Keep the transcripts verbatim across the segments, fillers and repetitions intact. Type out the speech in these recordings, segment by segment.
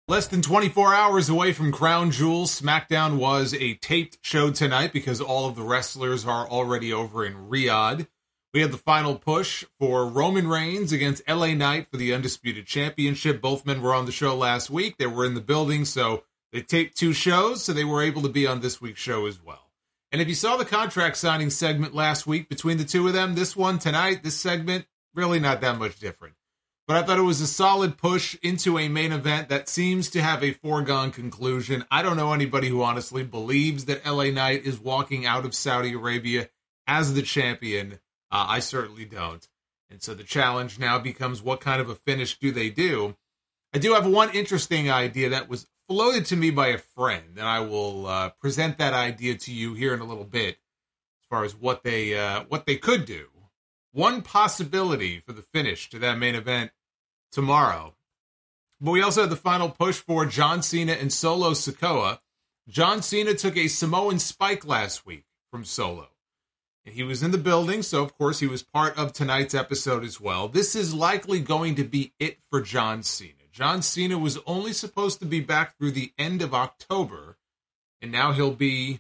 Less than twenty-four hours away from Crown Jewel, SmackDown was a taped show tonight because all of the wrestlers are already over in Riyadh. We had the final push for Roman Reigns against L A Knight for the Undisputed Championship. Both men were on the show last week. They were in the building, so they taped two shows, so they were able to be on this week's show as well. And if you saw the contract signing segment last week between the two of them, this one tonight, this segment, really not that much different. But I thought it was a solid push into a main event that seems to have a foregone conclusion. I don't know anybody who honestly believes that L A Knight is walking out of Saudi Arabia as the champion. Uh, I certainly don't. And so the challenge now becomes, what kind of a finish do they do? I do have one interesting idea that was floated to me by a friend, and I will uh, present that idea to you here in a little bit as far as what they uh, what they could do. One possibility for the finish to that main event tomorrow. But we also had the final push for John Cena and Solo Sikoa. John Cena took a Samoan spike last week from Solo. And he was in the building, so of course he was part of tonight's episode as well. This is likely going to be it for John Cena. John Cena was only supposed to be back through the end of October, and now he'll be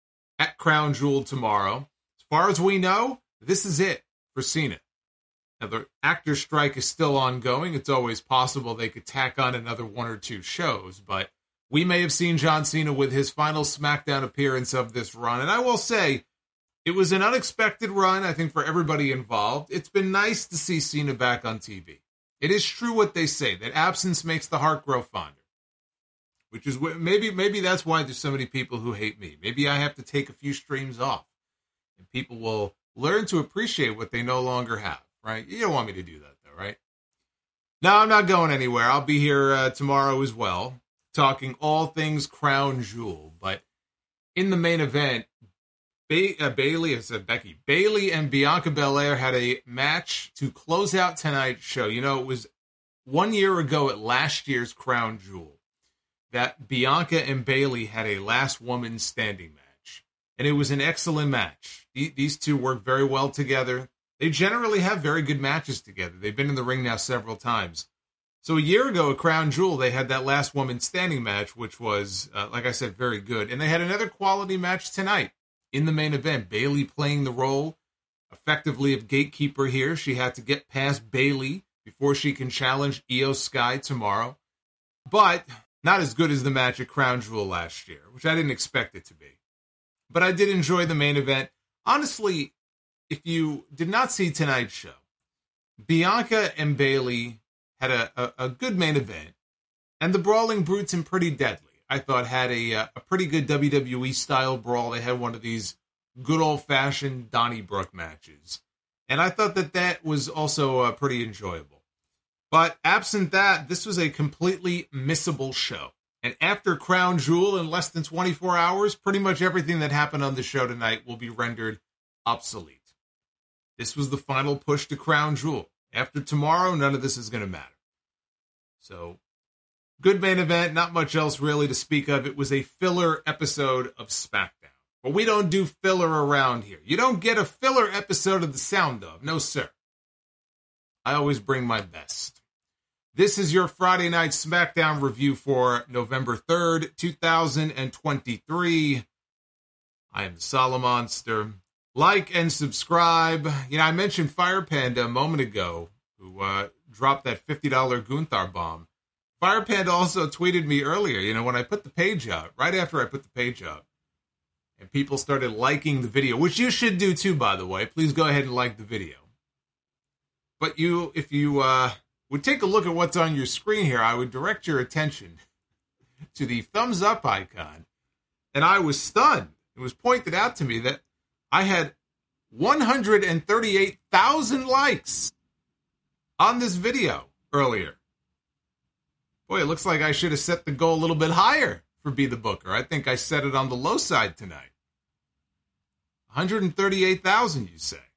at Crown Jewel tomorrow. As far as we know, this is it for Cena. Now, the actor strike is still ongoing. It's always possible they could tack on another one or two shows, but we may have seen John Cena with his final SmackDown appearance of this run. And I will say, it was an unexpected run, I think, for everybody involved. It's been nice to see Cena back on T V. It is true what they say, that absence makes the heart grow fonder. Which is, maybe maybe that's why there's so many people who hate me. Maybe I have to take a few streams off, and people will learn to appreciate what they no longer have, right? You don't want me to do that, though, right? No, I'm not going anywhere. I'll be here uh, tomorrow as well, talking all things Crown Jewel. But in the main event, ba- uh, Bayley, I said Becky, Bayley and Bianca Belair had a match to close out tonight's show. You know, it was one year ago at last year's Crown Jewel that Bianca and Bayley had a last woman standing match. And it was an excellent match. These two work very well together. They generally have very good matches together. They've been in the ring now several times. So a year ago at Crown Jewel, they had that last woman standing match, which was, uh, like I said, very good. And they had another quality match tonight in the main event. Bayley playing the role effectively of gatekeeper here. She had to get past Bayley before she can challenge Io Sky tomorrow. But not as good as the match at Crown Jewel last year, which I didn't expect it to be. But I did enjoy the main event. Honestly, if you did not see tonight's show, Bianca and Bayley had a, a, a good main event, and the Brawling Brutes and Pretty Deadly, I thought, had a, a pretty good W W E-style brawl. They had one of these good old-fashioned Donnybrook matches, and I thought that that was also uh, pretty enjoyable. But absent that, this was a completely missable show. And after Crown Jewel in less than twenty-four hours, pretty much everything that happened on the show tonight will be rendered obsolete. This was the final push to Crown Jewel. After tomorrow, none of this is going to matter. So, good main event, not much else really to speak of. It was a filler episode of SmackDown. But we don't do filler around here. You don't get a filler episode of The Sound Of. No, sir. I always bring my best. This is your Friday Night SmackDown review for November third, two thousand twenty-three. I am the Solomonster. Like and subscribe. You know, I mentioned Fire Panda a moment ago, who uh, dropped that fifty dollars Gunther bomb. Fire Panda also tweeted me earlier, you know, when I put the page out, right after I put the page out, and people started liking the video, which you should do too, by the way. Please go ahead and like the video. But you, if you uh, would take a look at what's on your screen here, I would direct your attention to the thumbs up icon. And I was stunned. It was pointed out to me that I had one hundred thirty-eight thousand likes on this video earlier. Boy, it looks like I should have set the goal a little bit higher for Be the Booker. I think I set it on the low side tonight. one hundred thirty-eight thousand, you say.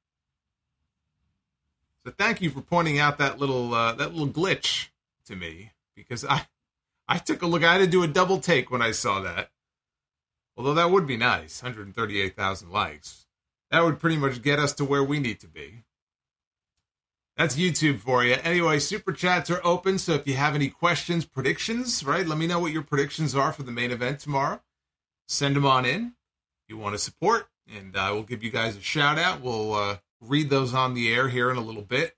So thank you for pointing out that little uh, that little glitch to me, because I I took a look. I had to do a double take when I saw that. Although that would be nice, one hundred thirty-eight thousand likes. That would pretty much get us to where we need to be. That's YouTube for you. Anyway, super chats are open, so if you have any questions, predictions, right? Let me know what your predictions are for the main event tomorrow. Send them on in. If you want to support, and I will give you guys a shout out. We'll uh, read those on the air here in a little bit.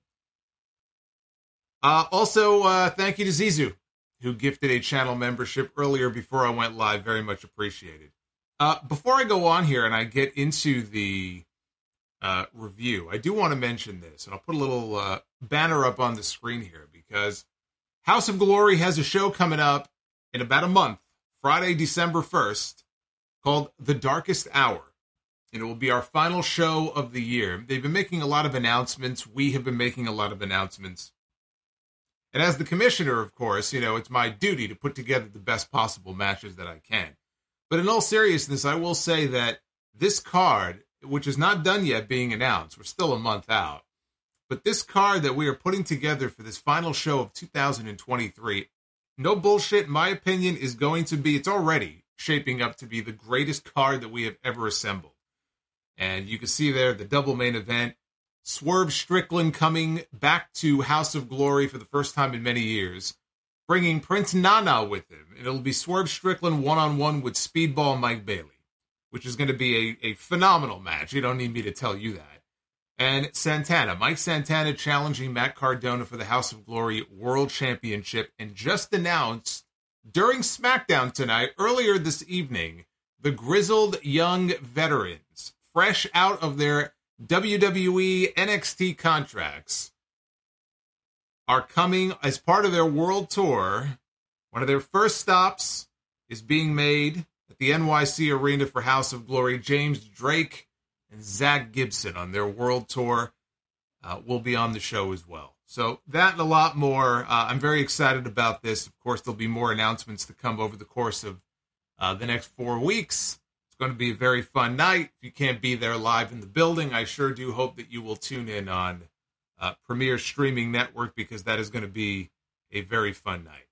Uh, also, uh, thank you to Zizu, who gifted a channel membership earlier before I went live. Very much appreciated. Uh, before I go on here and I get into the uh, review, I do want to mention this, and I'll put a little uh, banner up on the screen here, because House of Glory has a show coming up in about a month, Friday, December first, called The Darkest Hour. And it will be our final show of the year. They've been making a lot of announcements. We have been making a lot of announcements. And as the commissioner, of course, you know, it's my duty to put together the best possible matches that I can. But in all seriousness, I will say that this card, which is not done yet being announced, we're still a month out, but this card that we are putting together for this final show of two thousand twenty-three, no bullshit, in my opinion, is going to be, it's already shaping up to be the greatest card that we have ever assembled. And you can see there the double main event, Swerve Strickland coming back to House of Glory for the first time in many years, bringing Prince Nana with him. And it'll be Swerve Strickland one-on-one with Speedball Mike Bailey, which is going to be a, a phenomenal match. You don't need me to tell you that. And Santana, Mike Santana challenging Matt Cardona for the House of Glory World Championship, and just announced during SmackDown tonight, earlier this evening, the grizzled young veterans, fresh out of their W W E N X T contracts, are coming as part of their world tour. One of their first stops is being made at the N Y C Arena for House of Glory. James Drake and Zach Gibson on their world tour uh, will be on the show as well. So that and a lot more. Uh, I'm very excited about this. Of course, there'll be more announcements to come over the course of uh, the next four weeks. It's going to be a very fun night. If you can't be there live in the building, I sure do hope that you will tune in on uh, Premier Streaming Network, because that is going to be a very fun night.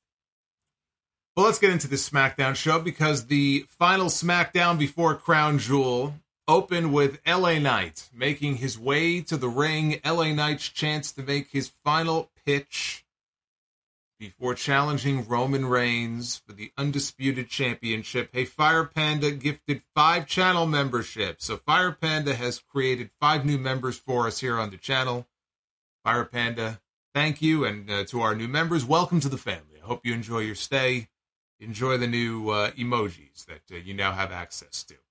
Well, let's get into this SmackDown show, because the final SmackDown before Crown Jewel opened with L A Knight making his way to the ring. L A Knight's chance to make his final pitch before challenging Roman Reigns for the Undisputed Championship. Hey, Fire Panda gifted five channel memberships. So Fire Panda has created five new members for us here on the channel. Fire Panda, thank you. And uh, to our new members, welcome to the family. I hope you enjoy your stay. Enjoy the new uh, emojis that uh, you now have access to.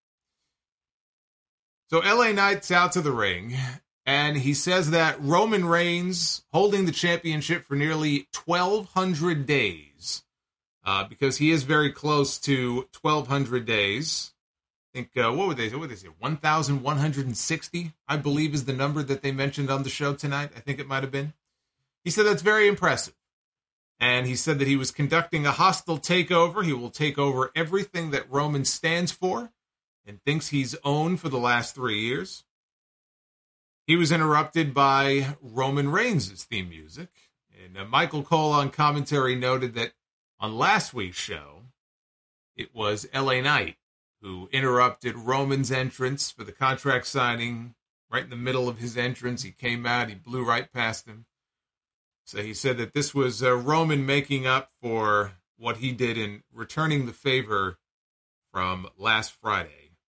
So L A Knight's out to the ring, and he says that Roman Reigns holding the championship for nearly twelve hundred days, uh, because he is very close to twelve hundred days. I think, uh, what would they say? What would they say? one thousand one hundred sixty, I believe, is the number that they mentioned on the show tonight. I think it might have been. He said that's very impressive. And he said that he was conducting a hostile takeover. He will take over everything that Roman stands for and thinks he's owned for the last three years. He was interrupted by Roman Reigns' theme music. And uh, Michael Cole on commentary noted that on last week's show, it was L A Knight who interrupted Roman's entrance for the contract signing. Right in the middle of his entrance, he came out, he blew right past him. So he said that this was uh, Roman making up for what he did in returning the favor from last Friday.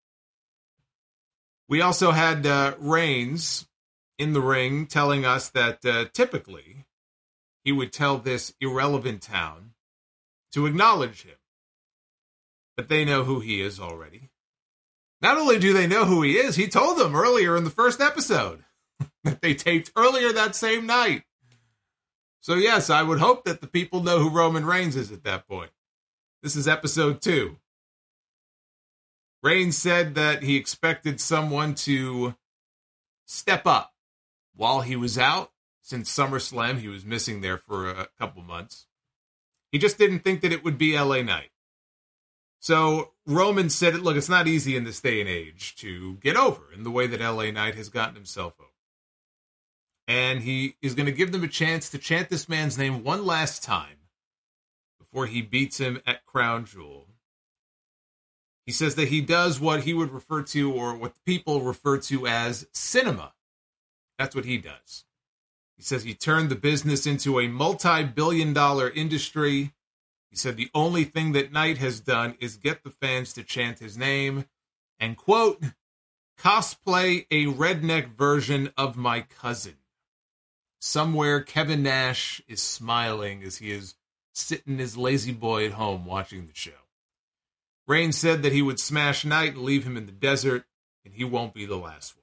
We also had uh, Reigns in the ring telling us that uh, typically he would tell this irrelevant town to acknowledge him. But they know who he is already. Not only do they know who he is, he told them earlier in the first episode that they taped earlier that same night. So yes, I would hope that the people know who Roman Reigns is at that point. This is episode two. Reigns said that he expected someone to step up while he was out. Since SummerSlam, he was missing there for a couple months. He just didn't think that it would be L A Knight. So Roman said, look, it's not easy in this day and age to get over in the way that L A Knight has gotten himself over. And he is going to give them a chance to chant this man's name one last time before he beats him at Crown Jewel. He says that he does what he would refer to, or what people refer to as cinema. That's what he does. He says he turned the business into a multi-billion dollar industry. He said the only thing that Knight has done is get the fans to chant his name and, quote, cosplay a redneck version of my cousin. Somewhere, Kevin Nash is smiling as he is sitting his lazy boy at home watching the show. Reigns said that he would smash Knight and leave him in the desert, and he won't be the last one.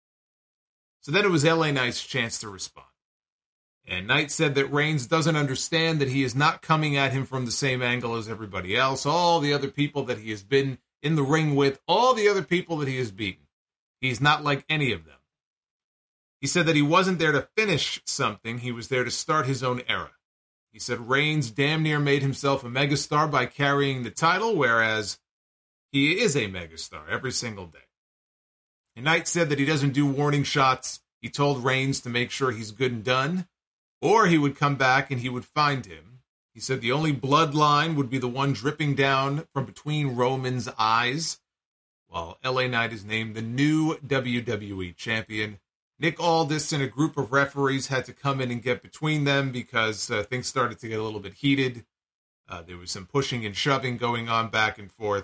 So then it was L A Knight's chance to respond. And Knight said that Reigns doesn't understand that he is not coming at him from the same angle as everybody else, all the other people that he has been in the ring with, all the other people that he has beaten. He's not like any of them. He said that he wasn't there to finish something, he was there to start his own era. He said Reigns damn near made himself a megastar by carrying the title, whereas he is a megastar every single day. And Knight said that he doesn't do warning shots. He told Reigns to make sure he's good and done, or he would come back and he would find him. He said the only bloodline would be the one dripping down from between Roman's eyes, while L A Knight is named the new W W E champion. Nick Aldis and a group of referees had to come in and get between them because uh, things started to get a little bit heated. Uh, there was some pushing and shoving going on back and forth.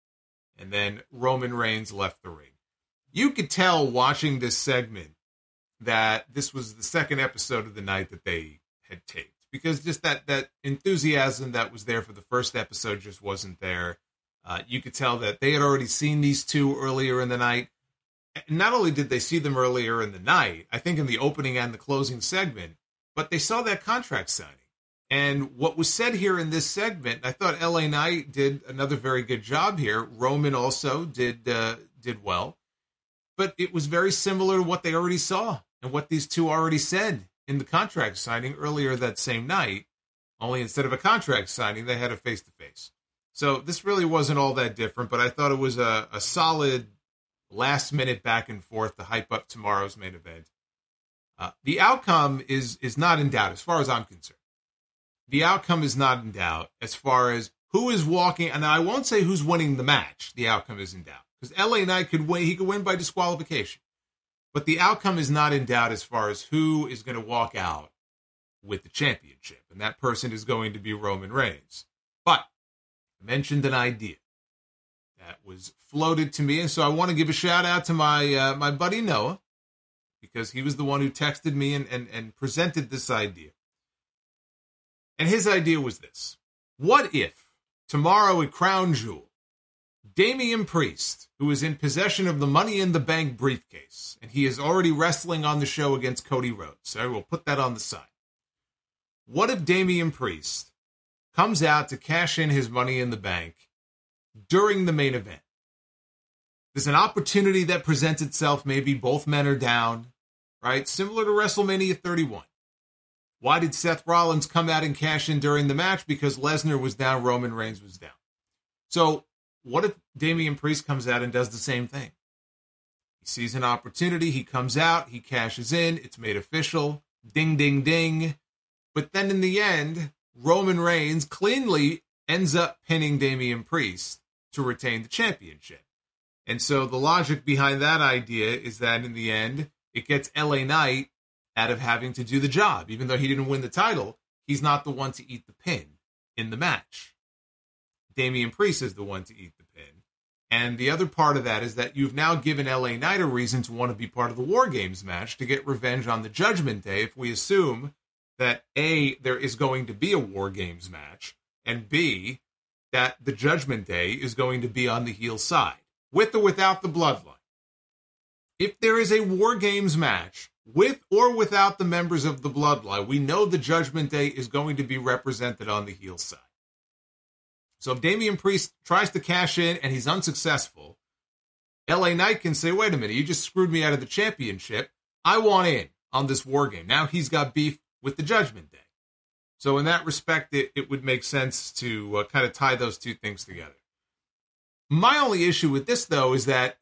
And then Roman Reigns left the ring. You could tell watching this segment that this was the second episode of the night that they had taped. Because just that, that enthusiasm that was there for the first episode just wasn't there. Uh, you could tell that they had already seen these two earlier in the night. Not only did they see them earlier in the night, I think in the opening and the closing segment, but they saw that contract signing. And what was said here in this segment, I thought L A Knight did another very good job here. Roman also did uh, did well. But it was very similar to what they already saw and what these two already said in the contract signing earlier that same night. Only instead of a contract signing, they had a face-to-face. So this really wasn't all that different, but I thought it was a, a solid last-minute back and forth to hype up tomorrow's main event. Uh, the outcome is is not in doubt as far as I'm concerned. The outcome is not in doubt as far as who is walking, and I won't say who's winning the match. The outcome is in doubt. Because L A Knight could win, he could win by disqualification. But the outcome is not in doubt as far as who is going to walk out with the championship. And that person is going to be Roman Reigns. But I mentioned an idea that was floated to me, and so I want to give a shout out to my uh, my buddy Noah, because he was the one who texted me and, and, and presented this idea. And his idea was this. What if tomorrow at Crown Jewel, Damian Priest, who is in possession of the Money in the Bank briefcase, and he is already wrestling on the show against Cody Rhodes, so I will put that on the side. What if Damian Priest comes out to cash in his Money in the Bank during the main event? There's an opportunity that presents itself. Maybe both men are down, right? Similar to WrestleMania thirty-one. Why did Seth Rollins come out and cash in during the match? Because Lesnar was down, Roman Reigns was down. So what if Damian Priest comes out and does the same thing? He sees an opportunity, he comes out, he cashes in, it's made official, ding, ding, ding. But then in the end, Roman Reigns cleanly ends up pinning Damian Priest to retain the championship. And so the logic behind that idea is that in the end, it gets L A Knight out of having to do the job. Even though he didn't win the title, he's not the one to eat the pin in the match. Damian Priest is the one to eat the pin. And the other part of that is that you've now given L A Knight a reason to want to be part of the War Games match to get revenge on the Judgment Day, if we assume that A, there is going to be a War Games match, and B, that the Judgment Day is going to be on the heel side, with or without the Bloodline. If there is a War Games match, with or without the members of the Bloodline, we know the Judgment Day is going to be represented on the heel side. So if Damian Priest tries to cash in and he's unsuccessful, L A Knight can say, wait a minute, you just screwed me out of the championship. I want in on this War Game. Now he's got beef with the Judgment Day. So in that respect, it, it would make sense to uh, kind of tie those two things together. My only issue with this, though, is that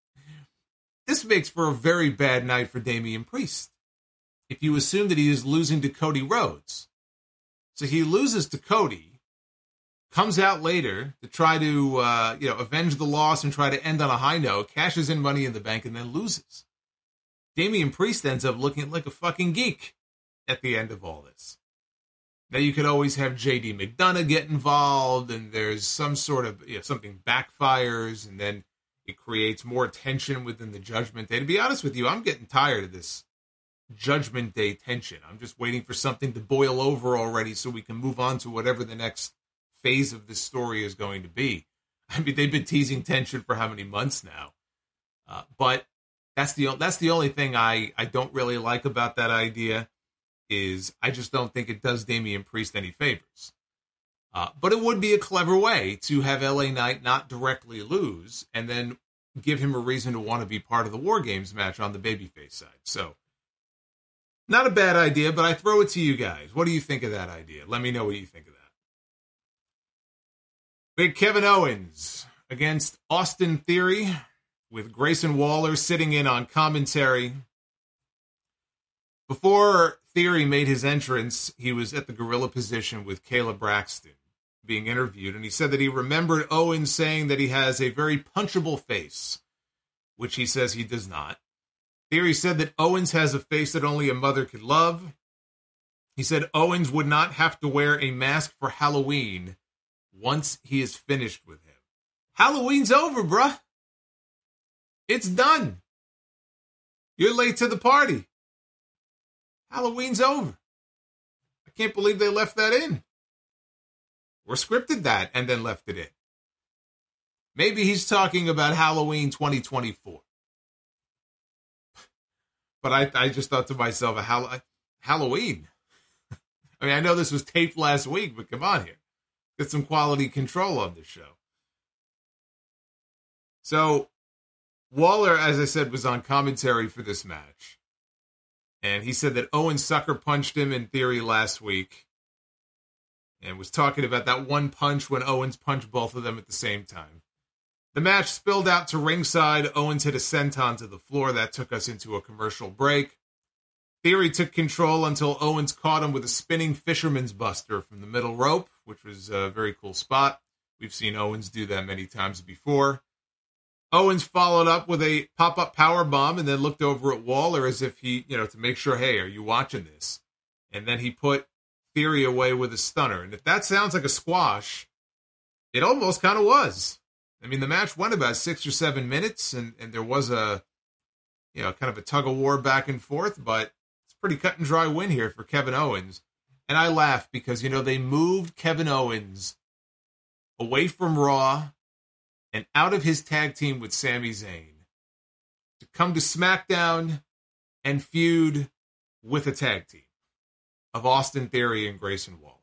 this makes for a very bad night for Damian Priest. If you assume that he is losing to Cody Rhodes. So he loses to Cody, comes out later to try to uh, you know, avenge the loss and try to end on a high note, cashes in Money in the Bank, and then loses. Damian Priest ends up looking like a fucking geek at the end of all this. Now, you could always have J D McDonough get involved, and there's some sort of, you know, something backfires, and then it creates more tension within the Judgment Day. To be honest with you, I'm getting tired of this Judgment Day tension. I'm just waiting for something to boil over already so we can move on to whatever the next phase of this story is going to be. I mean, they've been teasing tension for how many months now? Uh, but that's the that's the only thing I, I don't really like about that idea. Is I just don't think it does Damian Priest any favors. Uh, but it would be a clever way to have L A Knight not directly lose and then give him a reason to want to be part of the War Games match on the babyface side. So, not a bad idea, but I throw it to you guys. What do you think of that idea? Let me know what you think of that. Big Kevin Owens against Austin Theory with Grayson Waller sitting in on commentary. Before Theory made his entrance, he was at the gorilla position with Kayla Braxton being interviewed, and he said that he remembered Owens saying that he has a very punchable face, which he says he does not. Theory said that Owens has a face that only a mother could love. He said Owens would not have to wear a mask for Halloween once he is finished with him. Halloween's over, bruh. It's done. You're late to the party. Halloween's over. I can't believe they left that in. Or scripted that and then left it in. Maybe he's talking about Halloween twenty twenty-four. But I, I just thought to myself, a Hall- Halloween? I mean, I know this was taped last week, but come on here. Get some quality control on this show. So, Waller, as I said, was on commentary for this match. And he said that Owens sucker punched him in Theory last week. And was talking about that one punch when Owens punched both of them at the same time. The match spilled out to ringside. Owens hit a senton to the floor. That took us into a commercial break. Theory took control until Owens caught him with a spinning fisherman's buster from the middle rope, which was a very cool spot. We've seen Owens do that many times before. Owens followed up with a pop-up power bomb and then looked over at Waller as if he, you know, to make sure, hey, are you watching this? And then he put Theory away with a stunner. And if that sounds like a squash, it almost kind of was. I mean, the match went about six or seven minutes, and, and there was a, you know, kind of a tug-of-war back and forth, but it's a pretty cut and dry win here for Kevin Owens. And I laugh because, you know, they moved Kevin Owens away from Raw and out of his tag team with Sami Zayn to come to SmackDown and feud with a tag team of Austin Theory and Grayson Waller.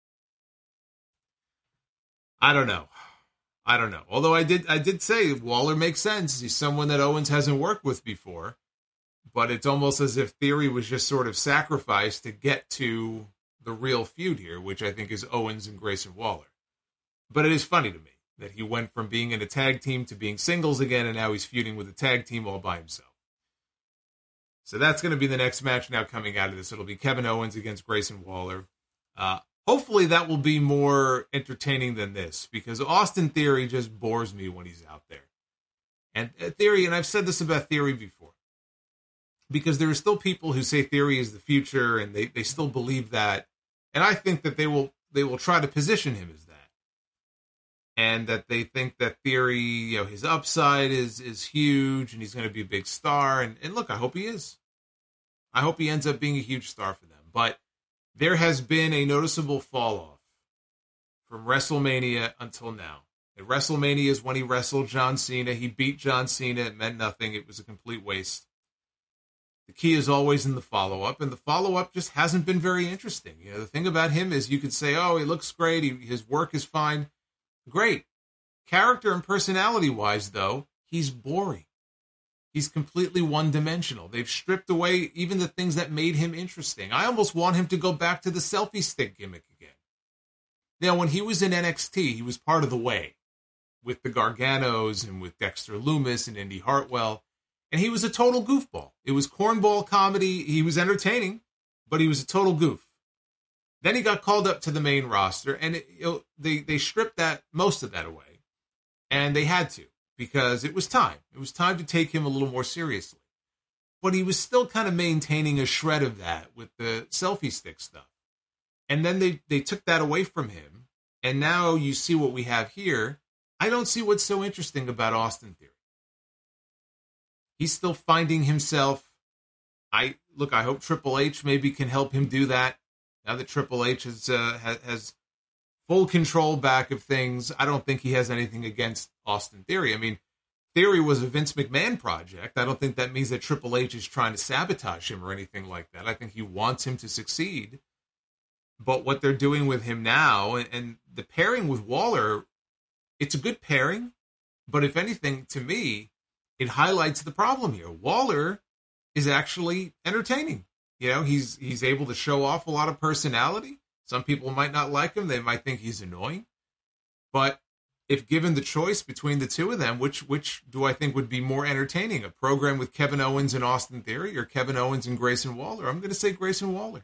I don't know. I don't know. Although I did I did say Waller makes sense. He's someone that Owens hasn't worked with before. But it's almost as if Theory was just sort of sacrificed to get to the real feud here, which I think is Owens and Grayson Waller. But it is funny to me that he went from being in a tag team to being singles again, and now he's feuding with a tag team all by himself. So that's going to be the next match now coming out of this. It'll be Kevin Owens against Grayson Waller. Uh, hopefully that will be more entertaining than this, because Austin Theory just bores me when he's out there. And uh, Theory, and I've said this about Theory before, because there are still people who say Theory is the future, and they, they still believe that. And I think that they will they will try to position him as that. And that they think that Theory, you know, his upside is is huge, and he's going to be a big star. And, and look, I hope he is. I hope he ends up being a huge star for them. But there has been a noticeable fall off from WrestleMania until now. At WrestleMania is when he wrestled John Cena. He beat John Cena. It meant nothing. It was a complete waste. The key is always in the follow-up, and the follow-up just hasn't been very interesting. You know, the thing about him is you could say, oh, he looks great. He, his work is fine. Great. Character and personality-wise, though, he's boring. He's completely one-dimensional. They've stripped away even the things that made him interesting. I almost want him to go back to the selfie stick gimmick again. Now, when he was in N X T, he was part of the way with the Garganos and with Dexter Lumis and Indy Hartwell, and he was a total goofball. It was cornball comedy. He was entertaining, but he was a total goof. Then he got called up to the main roster, and it, you know, they, they stripped that most of that away, and they had to, because it was time. It was time to take him a little more seriously. but he was still kind of maintaining a shred of that with the selfie stick stuff. And then they, they took that away from him, and now you see what we have here. I don't see what's so interesting about Austin Theory. He's still finding himself. I look, I hope Triple H maybe can help him do that. Now that Triple H has, uh, has, has full control back of things, I don't think he has anything against Austin Theory. I mean, Theory was a Vince McMahon project. I don't think that means that Triple H is trying to sabotage him or anything like that. I think he wants him to succeed. But what they're doing with him now, and, and the pairing with Waller, it's a good pairing. But if anything, to me, it highlights the problem here. Waller is actually entertaining. You know, he's he's able to show off a lot of personality. Some people might not like him. They might think he's annoying. But if given the choice between the two of them, which which do I think would be more entertaining? A program with Kevin Owens and Austin Theory, or Kevin Owens and Grayson Waller? I'm going to say Grayson Waller.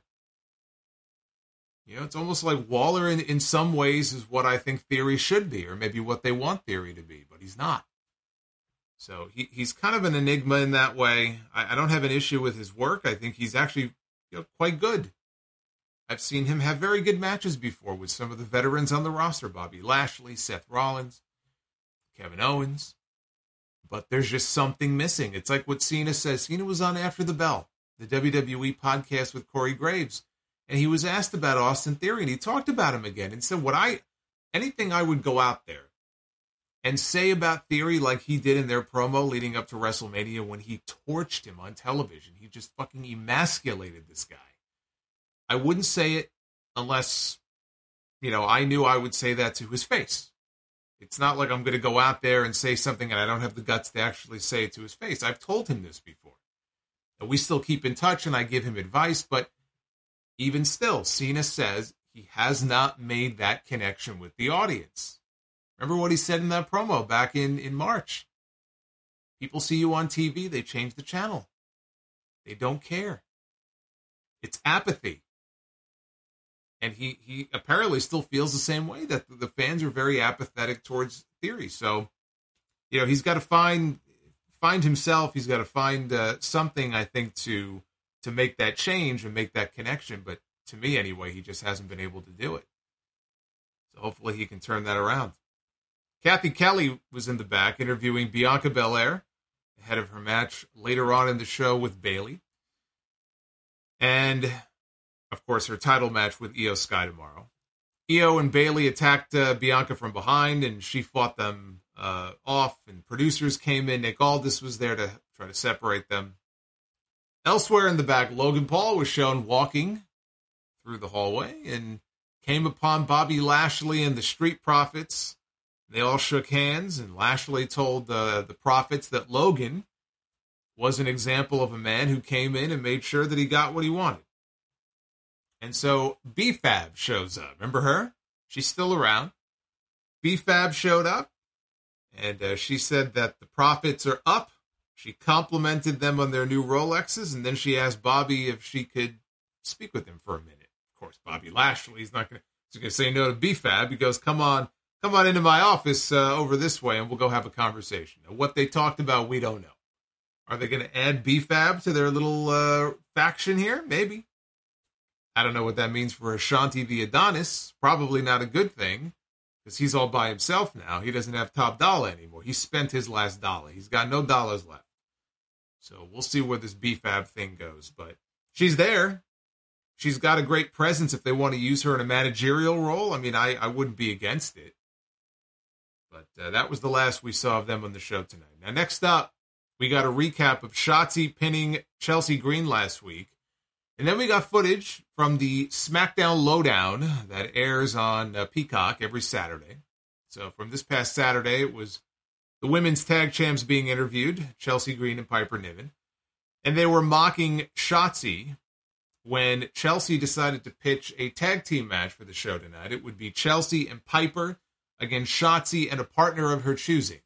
You know, it's almost like Waller in, in some ways is what I think Theory should be, or maybe what they want Theory to be, but he's not. So he, he's kind of an enigma in that way. I, I don't have an issue with his work. I think he's actually, you know, quite good. I've seen him have very good matches before with some of the veterans on the roster, Bobby Lashley, Seth Rollins, Kevin Owens. But there's just something missing. It's like what Cena says. Cena was on After the Bell, the W W E podcast with Corey Graves. And he was asked about Austin Theory, and he talked about him again and said, what I, anything I would go out there and say about Theory like he did in their promo leading up to WrestleMania when he torched him on television. He just fucking emasculated this guy. I wouldn't say it unless, you know, I knew I would say that to his face. It's not like I'm going to go out there and say something and I don't have the guts to actually say it to his face. I've told him this before. And we still keep in touch and I give him advice, but even still, Cena says he has not made that connection with the audience. Remember what he said in that promo back in, in March? People see you on T V, they change the channel. They don't care. It's apathy. And he, he apparently still feels the same way, that the fans are very apathetic towards Theory. So, you know, he's got to find find himself. He's got to find uh, something, I think, to to make that change and make that connection. But to me, anyway, he just hasn't been able to do it. So hopefully he can turn that around. Kathy Kelly was in the back interviewing Bianca Belair ahead of her match later on in the show with Bayley. And, of course, her title match with Io Sky tomorrow. Io and Bayley attacked uh, Bianca from behind, and she fought them uh, off, and producers came in. Nick Aldis was there to try to separate them. Elsewhere in the back, Logan Paul was shown walking through the hallway and came upon Bobby Lashley and the Street Profits. They all shook hands, and Lashley told uh, the Profits that Logan was an example of a man who came in and made sure that he got what he wanted. And so B-Fab shows up. Remember her? She's still around. B-Fab showed up, and uh, she said that the Profits are up. She complimented them on their new Rolexes, and then she asked Bobby if she could speak with him for a minute. Of course, Bobby Lashley's not going to say no to B-Fab. He goes, come on, come on into my office uh, over this way, and we'll go have a conversation. Now, what they talked about, we don't know. Are they going to add B-Fab to their little uh, faction here? Maybe. I don't know what that means for Ashanti the Adonis. Probably not a good thing, because he's all by himself now. He doesn't have top dollar anymore. He spent his last dollar. He's got no dollars left. So we'll see where this B-Fab thing goes. But she's there. She's got a great presence if they want to use her in a managerial role. I mean, I, I wouldn't be against it. But uh, that was the last we saw of them on the show tonight. Now, next up, we got a recap of Shotzi pinning Chelsea Green last week. And then we got footage from the SmackDown Lowdown that airs on uh, Peacock every Saturday. So from this past Saturday, it was the women's tag champs being interviewed, Chelsea Green and Piper Niven. And they were mocking Shotzi when Chelsea decided to pitch a tag team match for the show tonight. It would be Chelsea and Piper against Shotzi and a partner of her choosing.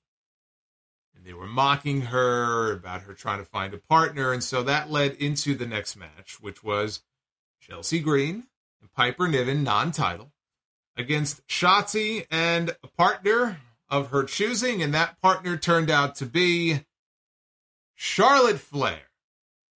And they were mocking her about her trying to find a partner. And so that led into the next match, which was Chelsea Green and Piper Niven, non-title, against Shotzi and a partner of her choosing. And that partner turned out to be Charlotte Flair.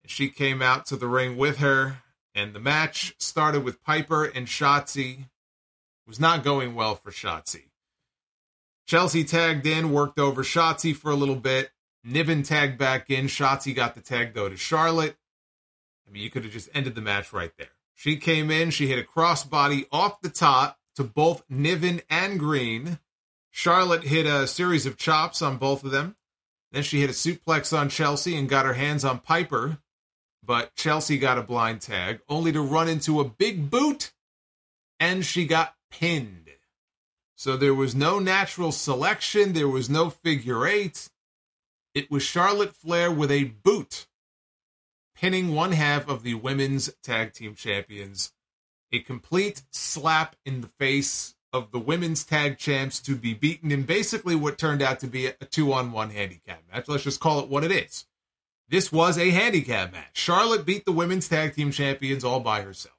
She came out to the ring with her, and the match started with Piper and Shotzi. It was not going well for Shotzi. Chelsea tagged in, worked over Shotzi for a little bit. Niven tagged back in. Shotzi got the tag, though, to Charlotte. I mean, you could have just ended the match right there. She came in. She hit a crossbody off the top to both Niven and Green. Charlotte hit a series of chops on both of them. Then she hit a suplex on Chelsea and got her hands on Piper. But Chelsea got a blind tag, only to run into a big boot, and she got pinned. So there was no natural selection. There was no figure eight. It was Charlotte Flair with a boot, pinning one half of the women's tag team champions. A complete slap in the face of the women's tag champs to be beaten in basically what turned out to be a two-on-one handicap match. Let's just call it what it is. This was a handicap match. Charlotte beat the women's tag team champions all by herself.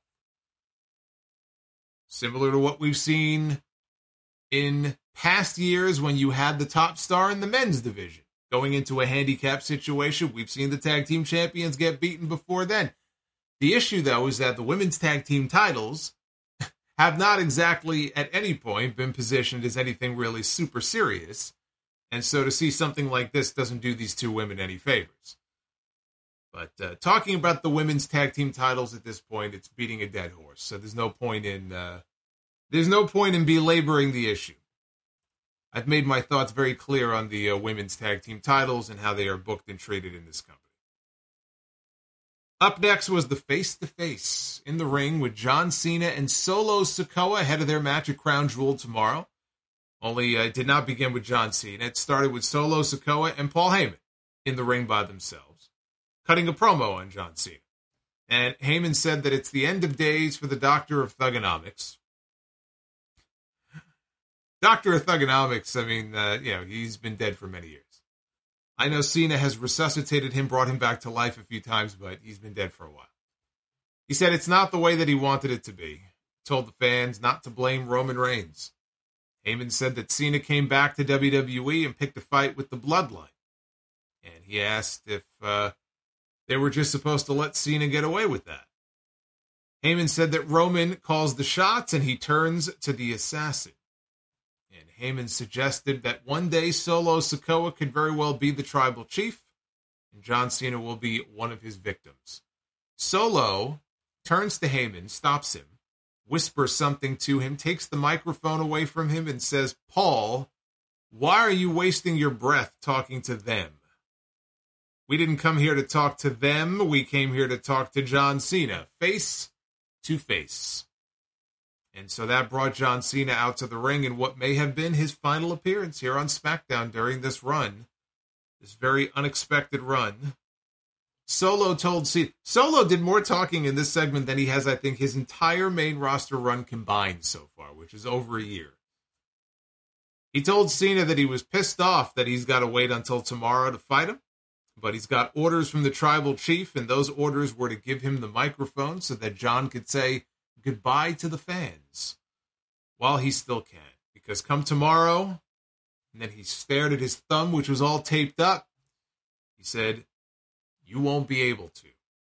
Similar to what we've seen in past years when you had the top star in the men's division. Going into a handicap situation, we've seen the tag team champions get beaten before then. The issue, though, is that the women's tag team titles have not exactly at any point been positioned as anything really super serious. And so to see something like this doesn't do these two women any favors. But uh, talking about the women's tag team titles at this point, it's beating a dead horse. So there's no point in uh, there's no point in belaboring the issue. I've made my thoughts very clear on the uh, women's tag team titles and how they are booked and traded in this company. Up next was the face-to-face in the ring with John Cena and Solo Sikoa ahead of their match at Crown Jewel tomorrow. Only uh, it did not begin with John Cena. It started with Solo Sikoa and Paul Heyman in the ring by themselves, cutting a promo on John Cena. And Heyman said that it's the end of days for the Doctor of Thugonomics. Doctor of Thugonomics, I mean, uh, you know, he's been dead for many years. I know Cena has resuscitated him, brought him back to life a few times, but he's been dead for a while. He said it's not the way that he wanted it to be. Told the fans not to blame Roman Reigns. Heyman said that Cena came back to W W E and picked a fight with the Bloodline. And he asked if uh, they were just supposed to let Cena get away with that. Heyman said that Roman calls the shots and he turns to the assassin. And Heyman suggested that one day Solo Sikoa could very well be the tribal chief, and John Cena will be one of his victims. Solo turns to Heyman, stops him, whispers something to him, takes the microphone away from him, and says, "Paul, why are you wasting your breath talking to them? We didn't come here to talk to them. We came here to talk to John Cena, face to face." And so that brought John Cena out to the ring in what may have been his final appearance here on SmackDown during this run. This very unexpected run. Solo told Cena... Solo did more talking in this segment than he has, I think, his entire main roster run combined so far, which is over a year. He told Cena that he was pissed off that he's got to wait until tomorrow to fight him, but he's got orders from the tribal chief, and those orders were to give him the microphone so that John could say goodbye to the fans while he still can. Because come tomorrow, and then he stared at his thumb, which was all taped up. He said, "You won't be able to."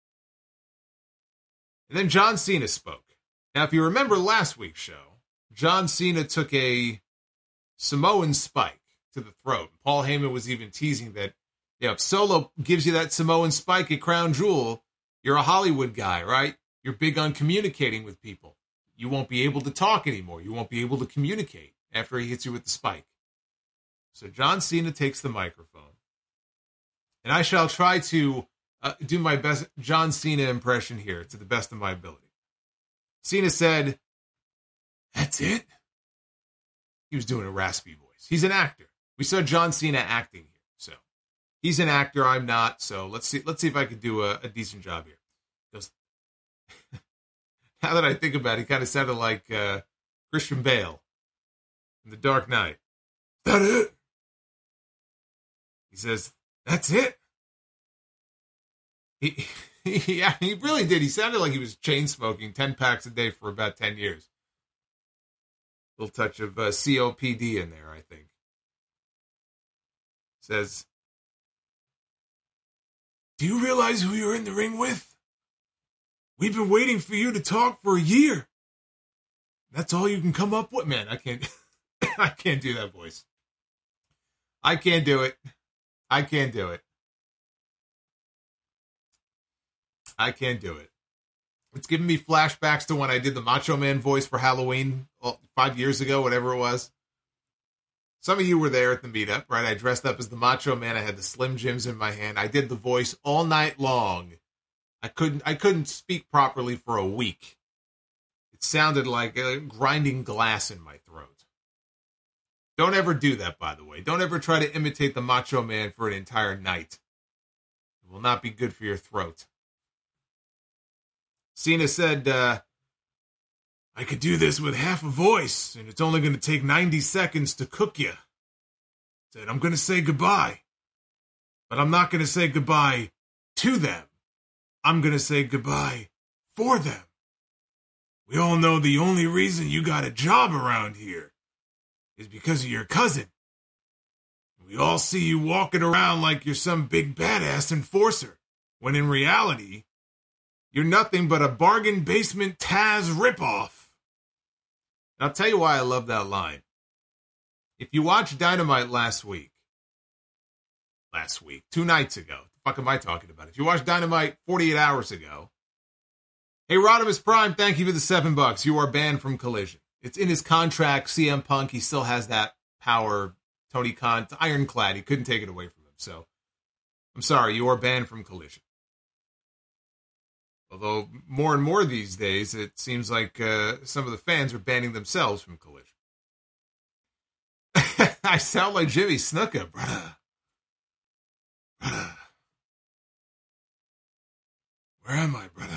And then John Cena spoke. Now, if you remember last week's show, John Cena took a Samoan spike to the throat. Paul Heyman was even teasing that, you know, if Solo gives you that Samoan spike at Crown Jewel, you're a Hollywood guy, right? You're big on communicating with people. You won't be able to talk anymore. You won't be able to communicate after he hits you with the spike. So John Cena takes the microphone. And I shall try to uh, do my best John Cena impression here to the best of my ability. Cena said, "That's it?" He was doing a raspy voice. He's an actor. We saw John Cena acting here. So he's an actor. I'm not. So let's see, let's see if I can do a, a decent job here. He goes, now that I think about it, he kind of sounded like uh, Christian Bale in The Dark Knight. "That it?" He says, "That's it?" He, he, yeah, he really did. He sounded like he was chain smoking ten packs a day for about ten years. A little touch of uh, C O P D in there, I think. Says, Do you realize who you're in the ring with? We've been waiting for you to talk for a year. That's all you can come up with? Man, I can't, I can't do that voice. I can't do it. I can't do it. I can't do it. It's giving me flashbacks to when I did the Macho Man voice for Halloween well, five years ago, whatever it was. Some of you were there at the meetup, right? I dressed up as the Macho Man. I had the Slim Jims in my hand. I did the voice all night long. I couldn't I couldn't speak properly for a week. It sounded like uh, grinding glass in my throat. Don't ever do that, by the way. Don't ever try to imitate the Macho Man for an entire night. It will not be good for your throat. Cena said, uh, I could do this with half a voice, and it's only going to take ninety seconds to cook you. Said, I'm going to say goodbye, but I'm not going to say goodbye to them. I'm going to say goodbye for them. We all know the only reason you got a job around here is because of your cousin. We all see you walking around like you're some big badass enforcer, when in reality, you're nothing but a bargain basement Taz ripoff. And I'll tell you why I love that line. If you watched Dynamite last week, last week, two nights ago, what the fuck am I talking about? If you watched Dynamite forty-eight hours ago, hey, Rodimus Prime, thank you for the seven bucks. You are banned from Collision. It's in his contract, C M Punk, he still has that power. Tony Khan, ironclad, he couldn't take it away from him. So, I'm sorry, you are banned from Collision. Although, more and more these days, it seems like uh, some of the fans are banning themselves from Collision. I sound like Jimmy Snuka, brother. Brother. Where am I, brother?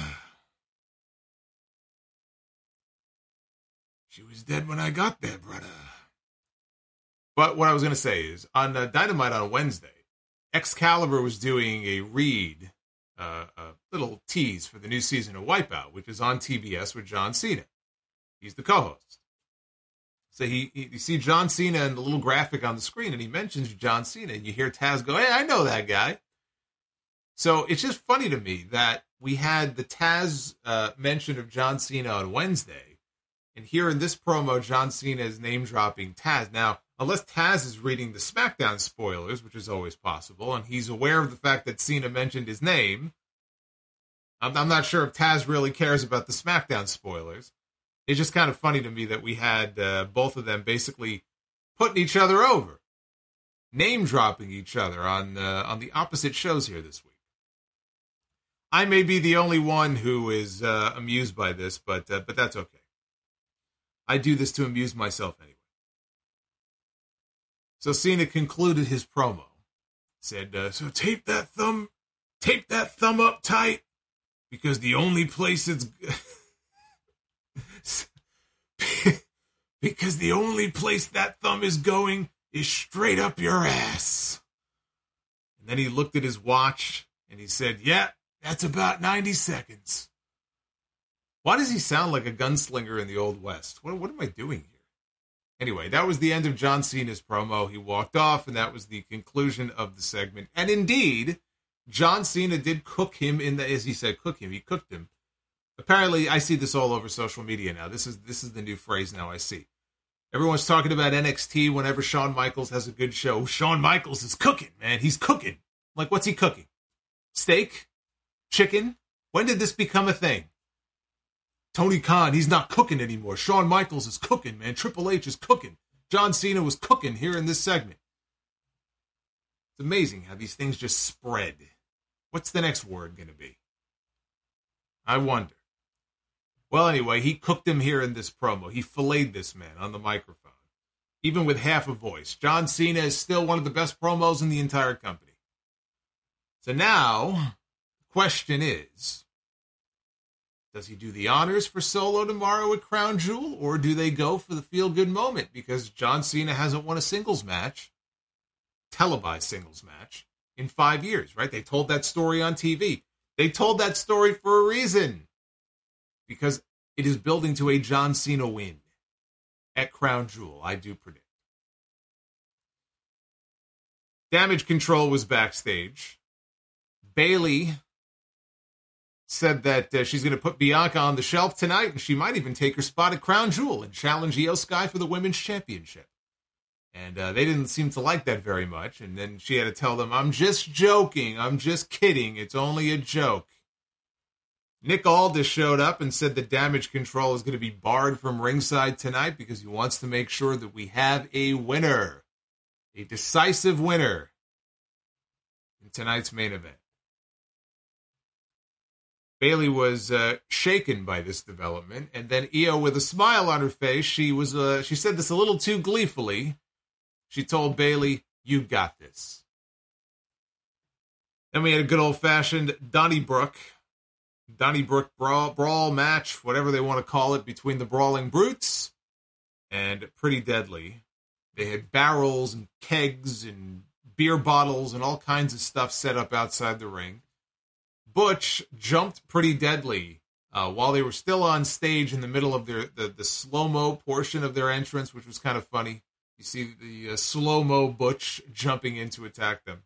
She was dead when I got there, brother. But what I was going to say is, on uh, Dynamite on Wednesday, Excalibur was doing a read, uh, a little tease for the new season of Wipeout, which is on T B S with John Cena. He's the co-host. So he, he you see John Cena in the little graphic on the screen, and he mentions John Cena, and you hear Taz go, hey, I know that guy. So it's just funny to me that we had the Taz uh, mention of John Cena on Wednesday, and here in this promo, John Cena is name-dropping Taz. Now, unless Taz is reading the SmackDown spoilers, which is always possible, and he's aware of the fact that Cena mentioned his name, I'm, I'm not sure if Taz really cares about the SmackDown spoilers. It's just kind of funny to me that we had uh, both of them basically putting each other over, name-dropping each other on uh, on the opposite shows here this week. I may be the only one who is uh, amused by this, but uh, but that's okay. I do this to amuse myself anyway. So Cena concluded his promo. Said, uh, so tape that thumb, tape that thumb up tight, because the only place it's... because the only place that thumb is going is straight up your ass. And then he looked at his watch, and he said, yeah, that's about ninety seconds. Why does he sound like a gunslinger in the Old West? What, what am I doing here? Anyway, that was the end of John Cena's promo. He walked off, and that was the conclusion of the segment. And indeed, John Cena did cook him in the, as he said, cook him. He cooked him. Apparently, I see this all over social media now. This is this is the new phrase now I see. Everyone's talking about N X T whenever Shawn Michaels has a good show. Shawn Michaels is cooking, man. He's cooking. Like, what's he cooking? Steak? Chicken? When did this become a thing? Tony Khan, he's not cooking anymore. Shawn Michaels is cooking, man. Triple H is cooking. John Cena was cooking here in this segment. It's amazing how these things just spread. What's the next word going to be? I wonder. Well, anyway, he cooked him here in this promo. He filleted this man on the microphone, even with half a voice. John Cena is still one of the best promos in the entire company. So now, the question is, does he do the honors for Solo tomorrow at Crown Jewel, or do they go for the feel-good moment? Because John Cena hasn't won a singles match, televised singles match, in five years, right? They told that story on T V. They told that story for a reason, because it is building to a John Cena win at Crown Jewel, I do predict. Damage Control was backstage. Bayley said that uh, she's going to put Bianca on the shelf tonight, and she might even take her spot at Crown Jewel and challenge Io Sky for the Women's Championship. And uh, they didn't seem to like that very much. And then she had to tell them, I'm just joking. I'm just kidding. It's only a joke. Nick Aldis showed up and said that Damage Control is going to be barred from ringside tonight because he wants to make sure that we have a winner, a decisive winner in tonight's main event. Bayley was uh, shaken by this development, and then Io, with a smile on her face, she was uh, she said this a little too gleefully. She told Bayley, "You got this." Then we had a good old-fashioned Donnybrook, Donnybrook brawl, brawl match, whatever they want to call it, between the Brawling Brutes and Pretty Deadly. They had barrels and kegs and beer bottles and all kinds of stuff set up outside the ring. Butch jumped Pretty Deadly uh, while they were still on stage in the middle of their the, the slow-mo portion of their entrance, which was kind of funny. You see the uh, slow-mo Butch jumping in to attack them.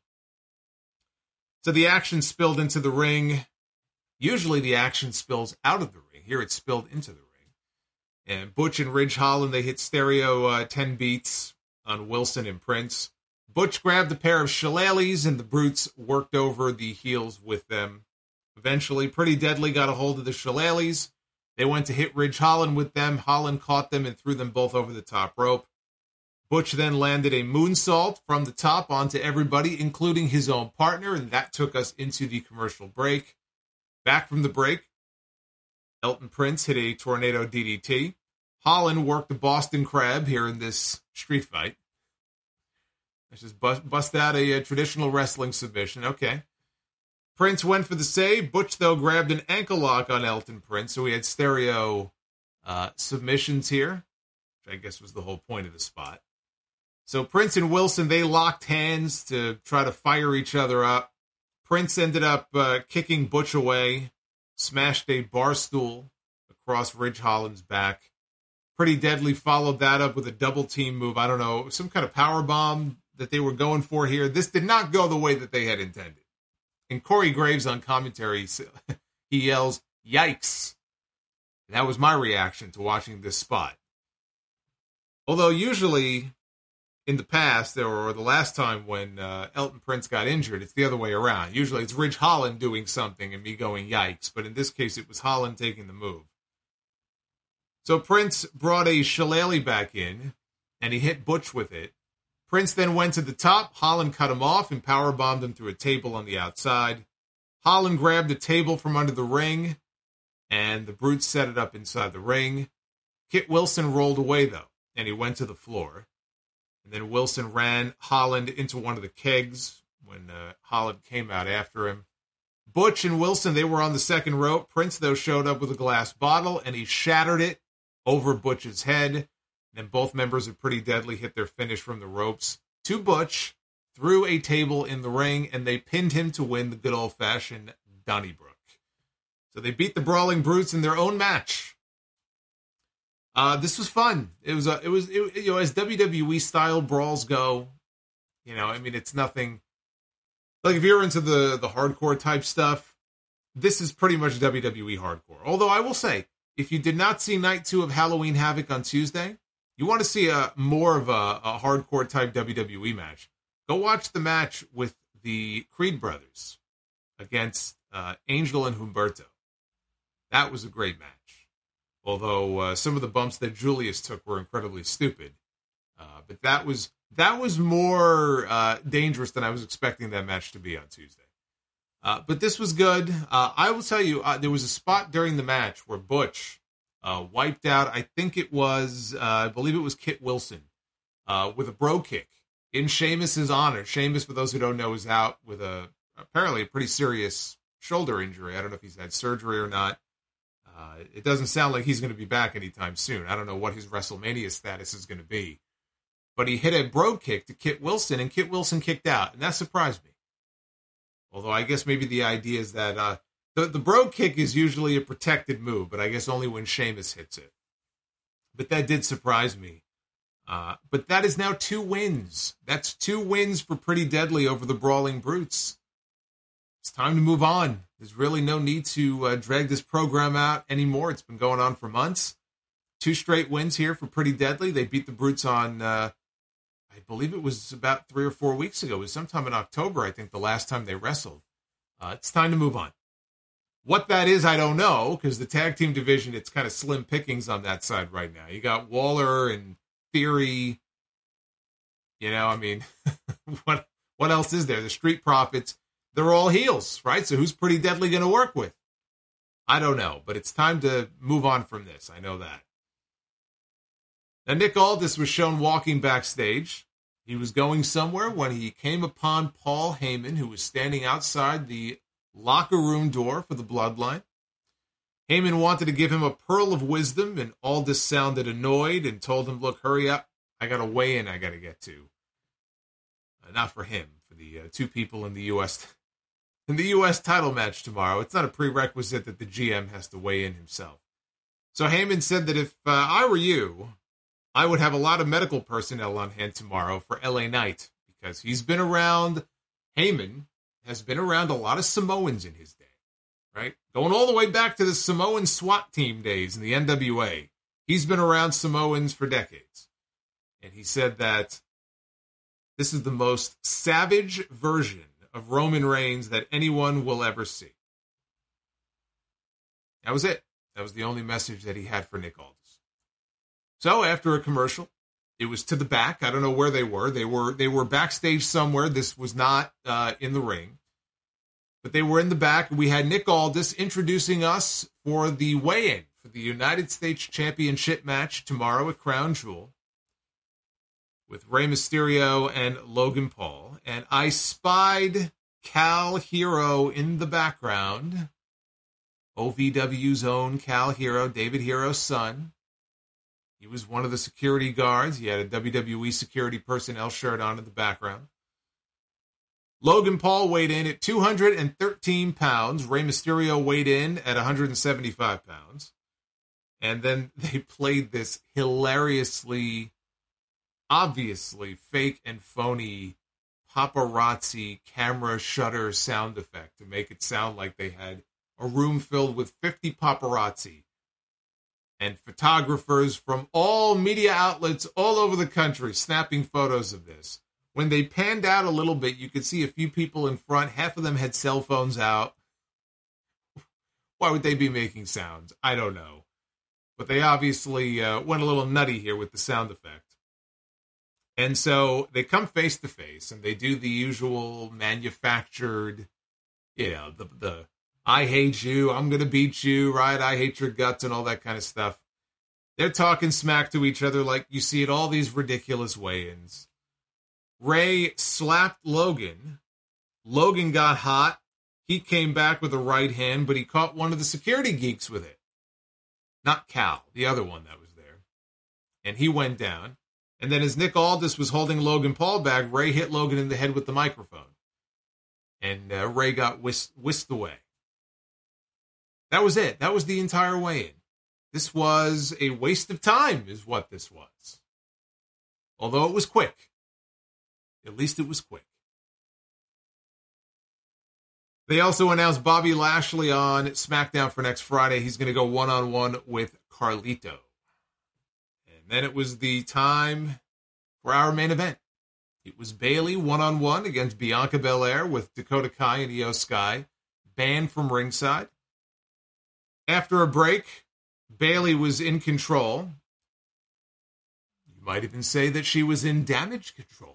So the action spilled into the ring. Usually the action spills out of the ring. Here it spilled into the ring. And Butch and Ridge Holland, they hit stereo uh, ten beats on Wilson and Prince. Butch grabbed a pair of shillelaghs, and the Brutes worked over the heels with them. Eventually, Pretty Deadly got a hold of the shillelaghs. They went to hit Ridge Holland with them. Holland caught them and threw them both over the top rope. Butch then landed a moonsault from the top onto everybody, including his own partner, and that took us into the commercial break. Back from the break, Elton Prince hit a tornado D D T. Holland worked the Boston Crab here in this street fight. Let's just bust, bust out a, a traditional wrestling submission. Okay. Prince went for the save. Butch, though, grabbed an ankle lock on Elton Prince, so we had stereo uh, submissions here, which I guess was the whole point of the spot. So Prince and Wilson, they locked hands to try to fire each other up. Prince ended up uh, kicking Butch away, smashed a bar stool across Ridge Holland's back. Pretty Deadly followed that up with a double team move. I don't know, some kind of power bomb that they were going for here. This did not go the way that they had intended. And Corey Graves on commentary, he yells, "Yikes." And that was my reaction to watching this spot. Although usually in the past, or the last time when uh, Elton Prince got injured, it's the other way around. Usually it's Ridge Holland doing something and me going, "Yikes." But in this case, it was Holland taking the move. So Prince brought a shillelagh back in, and he hit Butch with it. Prince then went to the top. Holland cut him off and powerbombed him through a table on the outside. Holland grabbed a table from under the ring, and the Brutes set it up inside the ring. Kit Wilson rolled away, though, and he went to the floor. And then Wilson ran Holland into one of the kegs when uh, Holland came out after him. Butch and Wilson, they were on the second rope. Prince, though, showed up with a glass bottle, and he shattered it over Butch's head. And both members of Pretty Deadly hit their finish from the ropes to Butch, threw a table in the ring, and they pinned him to win the good old-fashioned Donnybrook. So they beat the Brawling Brutes in their own match. Uh, this was fun. It was, a, it was, it, you know, as W W E-style brawls go, you know, I mean, it's nothing. Like, if you're into the, the hardcore type stuff, this is pretty much W W E hardcore. Although I will say, if you did not see night two of Halloween Havoc on Tuesday, you want to see a more of a, a hardcore type W W E match, go watch the match with the Creed brothers against uh, Angel and Humberto. That was a great match. Although uh, some of the bumps that Julius took were incredibly stupid. Uh, but that was that was more uh, dangerous than I was expecting that match to be on Tuesday. Uh, but this was good. Uh, I will tell you, uh, there was a spot during the match where Butch uh, wiped out, I think it was, uh, I believe it was Kit Wilson, uh, with a bro kick in Sheamus's honor. Sheamus, for those who don't know, is out with a apparently a pretty serious shoulder injury. I don't know if he's had surgery or not. Uh, it doesn't sound like he's going to be back anytime soon. I don't know what his WrestleMania status is going to be. But he hit a bro kick to Kit Wilson, and Kit Wilson kicked out, and that surprised me. Although I guess maybe the idea is that uh, the, the bro kick is usually a protected move, but I guess only when Sheamus hits it. But that did surprise me. Uh, but that is now two wins. That's two wins for Pretty Deadly over the Brawling Brutes. it's time to move on. There's really no need to uh, drag this program out anymore. It's been going on for months. Two straight wins here for Pretty Deadly. They beat the Brutes on, uh, I believe it was about three or four weeks ago. It was sometime in October, I think, the last time they wrestled. Uh, it's time to move on. What that is, I don't know, because the tag team division, it's kind of slim pickings on that side right now. You got Waller and Theory. You know, I mean, what what else is there? The Street Profits, they're all heels, right? So who's Pretty Deadly going to work with? I don't know, but it's time to move on from this. I know that. Now, Nick Aldis was shown walking backstage. He was going somewhere when he came upon Paul Heyman, who was standing outside the locker room door for the Bloodline. Heyman wanted to give him a pearl of wisdom, and Aldis sounded annoyed and told him, look, hurry up. I got a weigh-in I got to get to. Uh, not for him, for the uh, two people in the U S in the U S title match tomorrow. It's not a prerequisite that the G M has to weigh in himself. So Heyman said that if uh, I were you, I would have a lot of medical personnel on hand tomorrow for L A Knight, because he's been around, Heyman has been around a lot of Samoans in his day, right? Going all the way back to the Samoan SWAT team days in the N W A. He's been around Samoans for decades. And he said that this is the most savage version of Roman Reigns that anyone will ever see. That was it. That was the only message that he had for Nick Aldis. So after a commercial, it was to the back. I don't know where they were. They were they were backstage somewhere. This was not uh, in the ring. But they were in the back. We had Nick Aldis introducing us for the weigh-in for the United States Championship match tomorrow at Crown Jewel with Rey Mysterio and Logan Paul. And I spied Cal Hero in the background. O V W's own Cal Hero, David Hero's son. He was one of the security guards. He had a W W E security personnel shirt on in the background. Logan Paul weighed in at two hundred thirteen pounds. Rey Mysterio weighed in at one hundred seventy-five pounds. And then they played this hilariously, obviously fake and phony paparazzi camera shutter sound effect to make it sound like they had a room filled with fifty paparazzi and photographers from all media outlets all over the country snapping photos of this. When they panned out a little bit, you could see a few people in front. Half of them had cell phones out. Why would they be making sounds? I don't know. But they obviously uh, went a little nutty here with the sound effect. And so they come face to face and they do the usual manufactured, you know, the, the I hate you, I'm going to beat you, right? I hate your guts and all that kind of stuff. They're talking smack to each other like you see at all these ridiculous weigh-ins. Ray slapped Logan. Logan got hot. He came back with a right hand, but he caught one of the security geeks with it. Not Cal, the other one that was there. And he went down. And then as Nick Aldis was holding Logan Paul back, Ray hit Logan in the head with the microphone. And uh, Ray got whisked, whisked away. That was it. That was the entire weigh-in. This was a waste of time, is what this was. Although it was quick. At least it was quick. They also announced Bobby Lashley on SmackDown for next Friday. He's going to go one-on-one with Carlito. And then it was the time for our main event. It was Bayley one-on-one against Bianca Belair with Dakota Kai and Io Sky, banned from ringside. After a break, Bayley was in control. You might even say that she was in damage control.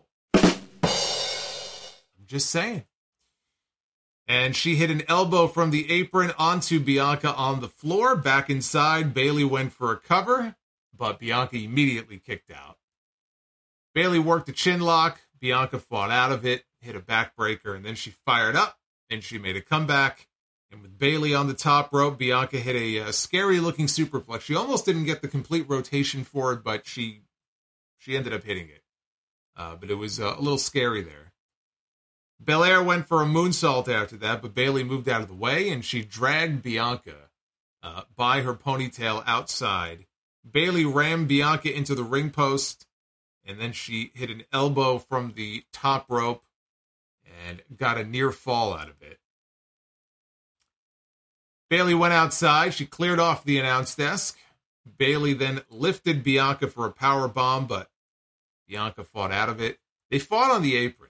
I'm just saying. And she hit an elbow from the apron onto Bianca on the floor. Back inside, Bayley went for a cover, but Bianca immediately kicked out. Bayley worked a chin lock. Bianca fought out of it, hit a backbreaker, and then she fired up, and she made a comeback. And with Bayley on the top rope, Bianca hit a, a scary-looking superplex. She almost didn't get the complete rotation for it, but she she ended up hitting it. Uh, but it was uh, a little scary there. Belair went for a moonsault after that, but Bayley moved out of the way, and she dragged Bianca uh, by her ponytail outside. Bayley rammed Bianca into the ring post, and then she hit an elbow from the top rope and got a near fall out of it. Bayley went outside. She cleared off the announce desk. Bayley then lifted Bianca for a power bomb, but Bianca fought out of it. They fought on the apron,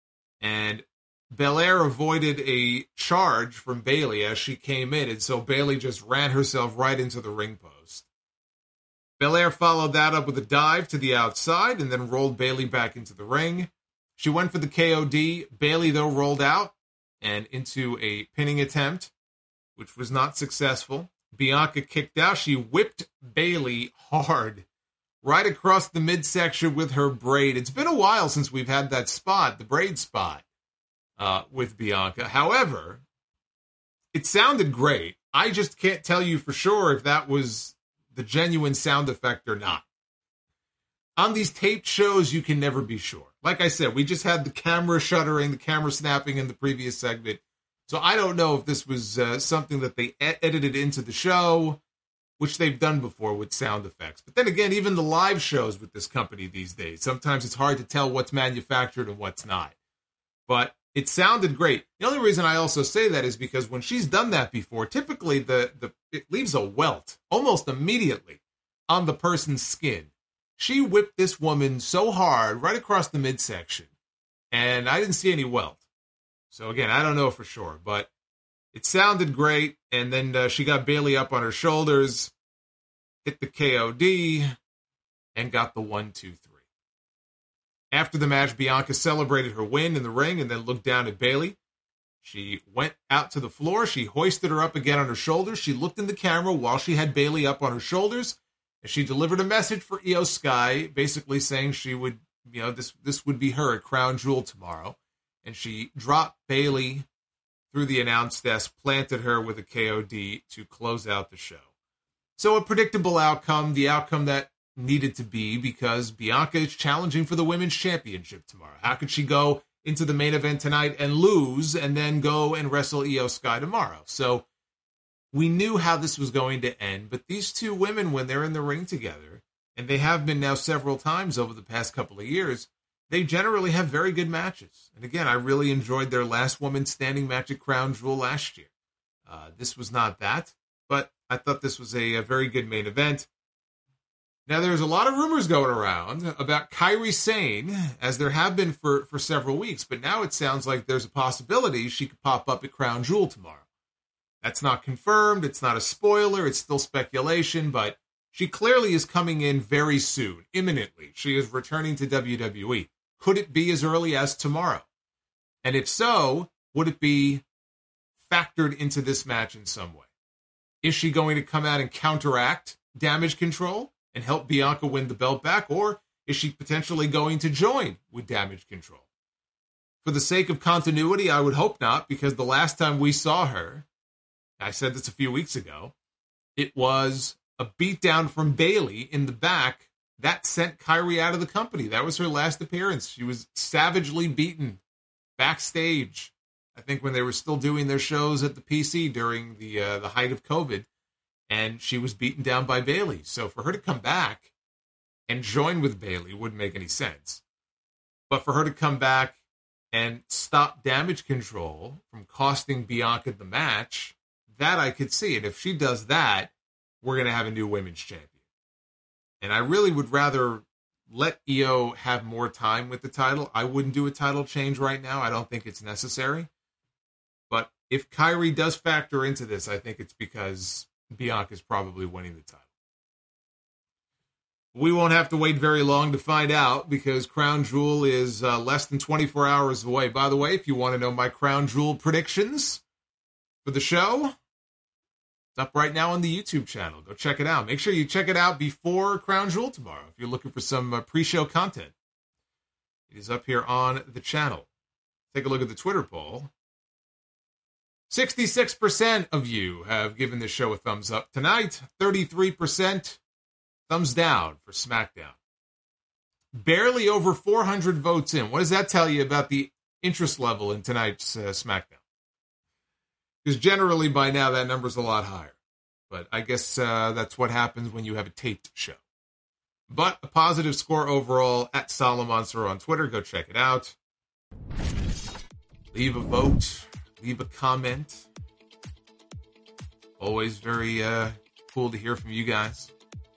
and Belair avoided a charge from Bayley as she came in, and so Bayley just ran herself right into the ring post. Belair followed that up with a dive to the outside and then rolled Bayley back into the ring. She went for the K O D. Bayley, though, rolled out and into a pinning attempt, which was not successful. Bianca kicked out. She whipped Bayley hard right across the midsection with her braid. It's been a while since we've had that spot, the braid spot, uh, with Bianca. However, it sounded great. I just can't tell you for sure if that was the genuine sound effect or not. On these taped shows, you can never be sure. Like I said, we just had the camera shuttering, the camera snapping in the previous segment. So I don't know if this was uh, something that they e- edited into the show, which they've done before with sound effects. But then again, even the live shows with this company these days, sometimes it's hard to tell what's manufactured and what's not. But it sounded great. The only reason I also say that is because when she's done that before, typically the, the it leaves a welt almost immediately on the person's skin. She whipped this woman so hard right across the midsection, and I didn't see any welt. So again, I don't know for sure, but it sounded great. And then uh, she got Bayley up on her shoulders, hit the K O D, and got the one, two, three. After the match, Bianca celebrated her win in the ring and then looked down at Bayley. She went out to the floor. She hoisted her up again on her shoulders. She looked in the camera while she had Bayley up on her shoulders, and she delivered a message for Io Sky, basically saying she would, you know, this this would be her at Crown Jewel tomorrow. And she dropped Bayley through the announce desk, planted her with a K O D to close out the show. So a predictable outcome, the outcome that needed to be, because Bianca is challenging for the Women's Championship tomorrow. How could she go into the main event tonight and lose and then go and wrestle Io Sky tomorrow? So we knew how this was going to end, but these two women, when they're in the ring together, and they have been now several times over the past couple of years, they generally have very good matches. And again, I really enjoyed their last woman standing match at Crown Jewel last year. Uh, this was not that, but I thought this was a, a very good main event. Now, there's a lot of rumors going around about Kairi Sane, as there have been for, for several weeks, but now it sounds like there's a possibility she could pop up at Crown Jewel tomorrow. That's not confirmed. It's not a spoiler. It's still speculation, but she clearly is coming in very soon, imminently. She is returning to W W E. Could it be as early as tomorrow? And if so, would it be factored into this match in some way? Is she going to come out and counteract Damage Control and help Bianca win the belt back? Or is she potentially going to join with Damage Control? For the sake of continuity, I would hope not, because the last time we saw her, I said this a few weeks ago, it was a beatdown from Bayley in the back that sent Kairi out of the company. That was her last appearance. She was savagely beaten backstage, I think when they were still doing their shows at the P C during the uh, the height of COVID, and she was beaten down by Bayley. So for her to come back and join with Bayley wouldn't make any sense. But for her to come back and stop Damage Control from costing Bianca the match, that I could see. And if she does that, we're going to have a new women's champion. And I really would rather let Io have more time with the title. I wouldn't do a title change right now. I don't think it's necessary. But if Kairi does factor into this, I think it's because Bianca's probably winning the title. We won't have to wait very long to find out, because Crown Jewel is uh, less than twenty-four hours away. By the way, if you want to know my Crown Jewel predictions for the show, it's up right now on the YouTube channel. Go check it out. Make sure you check it out before Crown Jewel tomorrow if you're looking for some uh, pre-show content. It is up here on the channel. Take a look at the Twitter poll. sixty-six percent of you have given this show a thumbs up tonight. thirty-three percent thumbs down for SmackDown. Barely over four hundred votes in. What does that tell you about the interest level in tonight's uh, SmackDown? Because generally by now that number's a lot higher. But I guess uh, that's what happens when you have a taped show. But a positive score overall at Solomonster on Twitter. Go check it out. Leave a vote. Leave a comment. Always very uh, cool to hear from you guys.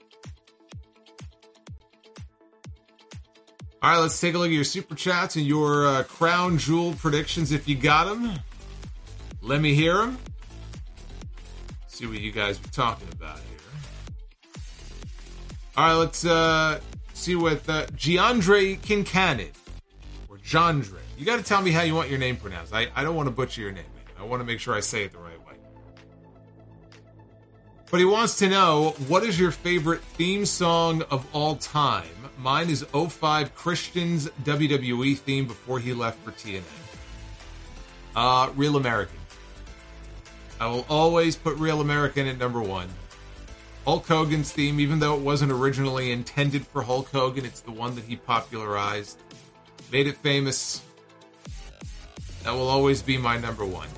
All right, let's take a look at your super chats and your uh, crown jewel predictions if you got them. Let me hear them. See what you guys are talking about here. All right, let's uh, see what uh, Giandre Kincannon, or Jandre. You got to tell me how you want your name pronounced. I, I don't want to butcher your name. I want to make sure I say it the right way. But he wants to know, what is your favorite theme song of all time? Mine is oh five Christian's W W E theme before he left for T N A. Uh, Real American. I will always put Real American at number one. Hulk Hogan's theme, even though it wasn't originally intended for Hulk Hogan, it's the one that he popularized, made it famous. That will always be my number one.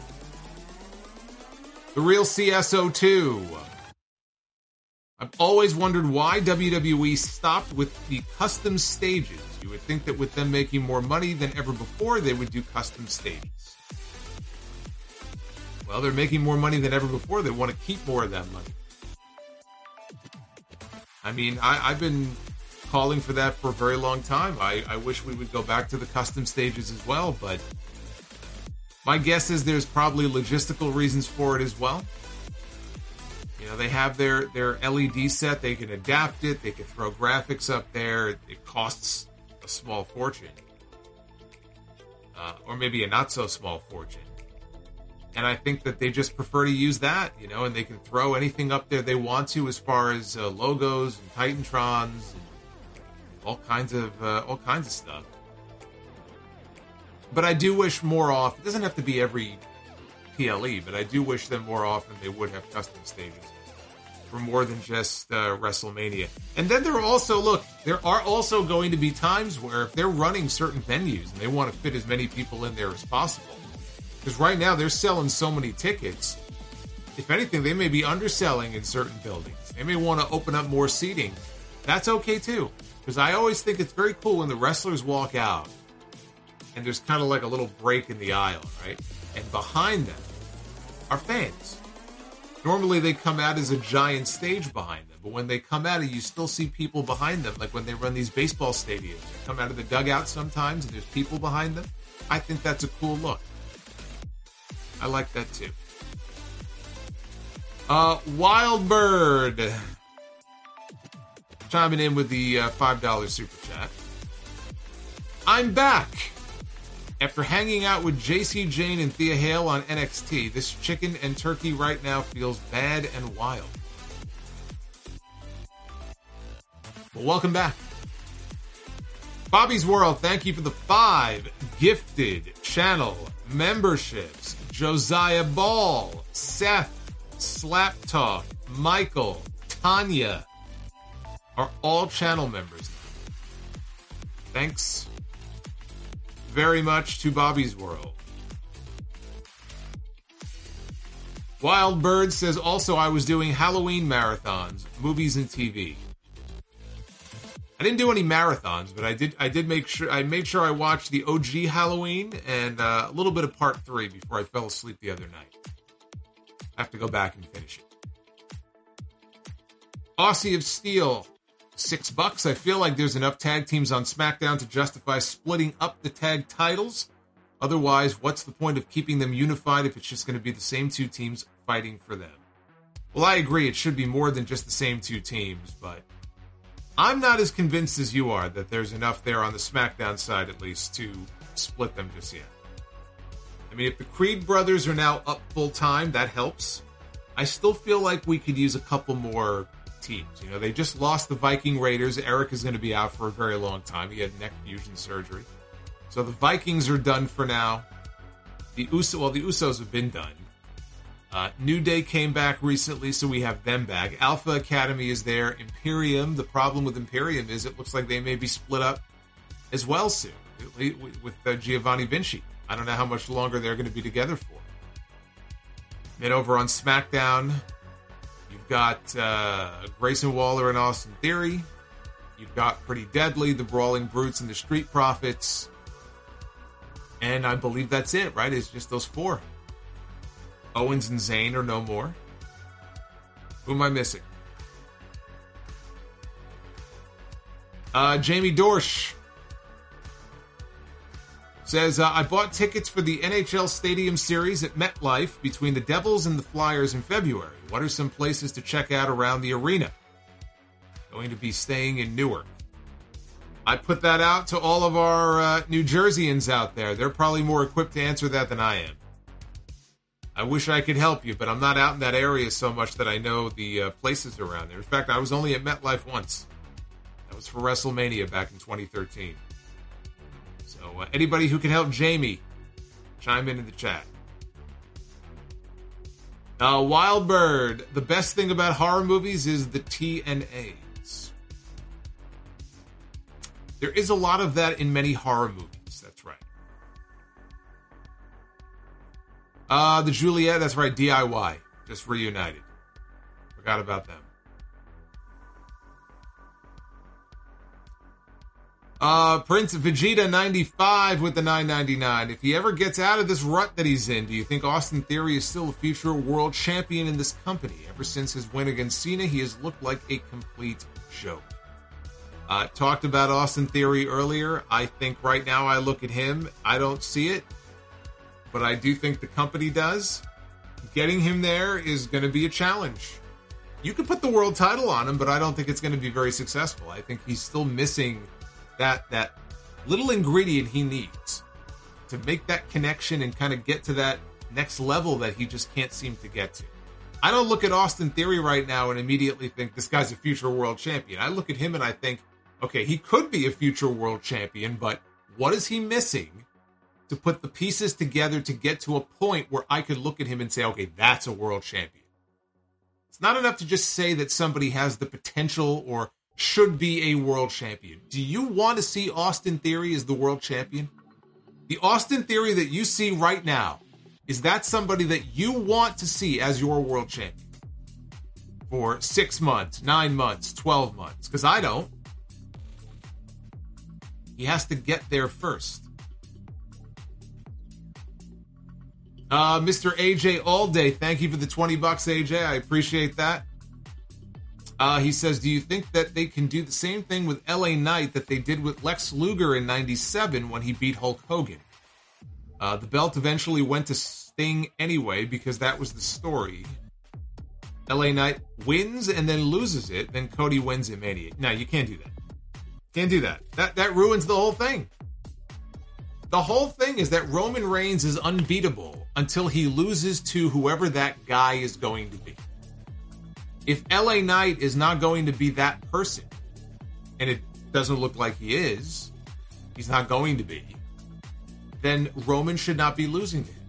The Real C S O two. I've always wondered why W W E stopped with the custom stages. You would think that with them making more money than ever before, they would do custom stages. Well, they're making more money than ever before. They want to keep more of that money. I mean, I, I've been calling for that for a very long time. I, I wish we would go back to the custom stages as well, but my guess is there's probably logistical reasons for it as well. You know, they have their, their L E D set. They can adapt it. They can throw graphics up there. It costs a small fortune. Uh, or maybe a not so small fortune. And I think that they just prefer to use that, you know, and they can throw anything up there they want to as far as uh, logos and Titantrons and all kinds of uh, all kinds of stuff. But I do wish more often, it doesn't have to be every P L E, but I do wish them more often they would have custom stages for more than just uh, WrestleMania. And then there are also, look, there are also going to be times where if they're running certain venues and they want to fit as many people in there as possible, because right now they're selling so many tickets, if anything, they may be underselling in certain buildings. They may want to open up more seating. That's okay too, because I always think it's very cool when the wrestlers walk out and there's kind of like a little break in the aisle, right? And behind them are fans. Normally they come out as a giant stage behind them, but when they come out, you still see people behind them, like when they run these baseball stadiums. They come out of the dugout sometimes and there's people behind them. I think that's a cool look. I like that too. Uh, Wild Bird chiming in with the uh, five dollars super chat. I'm back. After hanging out with J C Jane and Thea Hale on N X T, this chicken and turkey right now feels bad and wild. Well, welcome back. Bobby's World, thank you for the five gifted channel memberships. Josiah Ball, Seth, Slap Talk, Michael, Tanya are all channel members now. Thanks very much to Bobby's World. Wild Bird says, also I was doing Halloween marathons, movies and T V. I didn't do any marathons, but I did I did make sure I made sure I watched the O G Halloween and uh, a little bit of part three before I fell asleep the other night. I have to go back and finish it. Aussie of Steel, six bucks. I feel like there's enough tag teams on SmackDown to justify splitting up the tag titles. Otherwise, what's the point of keeping them unified if it's just going to be the same two teams fighting for them? Well, I agree. It should be more than just the same two teams, but I'm not as convinced as you are that there's enough there on the SmackDown side, at least, to split them just yet. I mean, if the Creed brothers are now up full time, that helps. I still feel like we could use a couple more teams. You know, they just lost the Viking Raiders. Eric is going to be out for a very long time. He had neck fusion surgery. So the Vikings are done for now. The Usos, well, the Usos have been done. Uh, New Day came back recently, so we have them back. Alpha Academy is there. Imperium, the problem with Imperium is it looks like they may be split up as well soon with uh, Giovanni Vinci. I don't know how much longer they're going to be together for. Then over on SmackDown, you've got uh, Grayson Waller and Austin Theory. You've got Pretty Deadly, the Brawling Brutes, and the Street Profits. And I believe that's it, right? It's just those four. Owens and Zayn are no more. Who am I missing? Uh, Jamie Dorsch says, uh, I bought tickets for the N H L Stadium Series at MetLife between the Devils and the Flyers in February. What are some places to check out around the arena? Going to be staying in Newark. I put that out to all of our uh, New Jerseyans out there. They're probably more equipped to answer that than I am. I wish I could help you, but I'm not out in that area so much that I know the uh, places around there. In fact, I was only at MetLife once. That was for WrestleMania back in twenty thirteen. So uh, anybody who can help Jamie, chime in in the chat. Uh, Wildbird, the best thing about horror movies is the T N As. There is a lot of that in many horror movies. That's right. Uh, the Juliet, that's right, D I Y. Just reunited. Forgot about them. Uh, Prince Vegeta ninety-five with the nine ninety-nine. If he ever gets out of this rut that he's in, do you think Austin Theory is still a future world champion in this company? Ever since his win against Cena, he has looked like a complete joke. Uh, talked about Austin Theory earlier. I think right now I look at him, I don't see it, but I do think the company does. Getting him there is going to be a challenge. You could put the world title on him, but I don't think it's going to be very successful. I think he's still missing that that little ingredient he needs to make that connection and kind of get to that next level that he just can't seem to get to. I don't look at Austin Theory right now and immediately think this guy's a future world champion. I look at him and I think, okay, he could be a future world champion, but what is he missing to put the pieces together to get to a point where I could look at him and say, okay, that's a world champion. It's not enough to just say that somebody has the potential or should be a world champion. Do you want to see Austin Theory as the world champion? The Austin Theory that you see right now, is that somebody that you want to see as your world champion? For six months, nine months, twelve months? Because I don't. He has to get there first. Uh, Mister A J Allday, thank you for the twenty bucks, A J. I appreciate that. Uh, he says, do you think that they can do the same thing with L A Knight that they did with Lex Luger in ninety-seven when he beat Hulk Hogan? Uh, the belt eventually went to Sting anyway because that was the story. L A Knight wins and then loses it, then Cody wins at Mania. No, you can't do that. Can't do that. That that ruins the whole thing. The whole thing is that Roman Reigns is unbeatable until he loses to whoever that guy is going to be. If L A Knight is not going to be that person, and it doesn't look like he is, he's not going to be, then Roman should not be losing to him.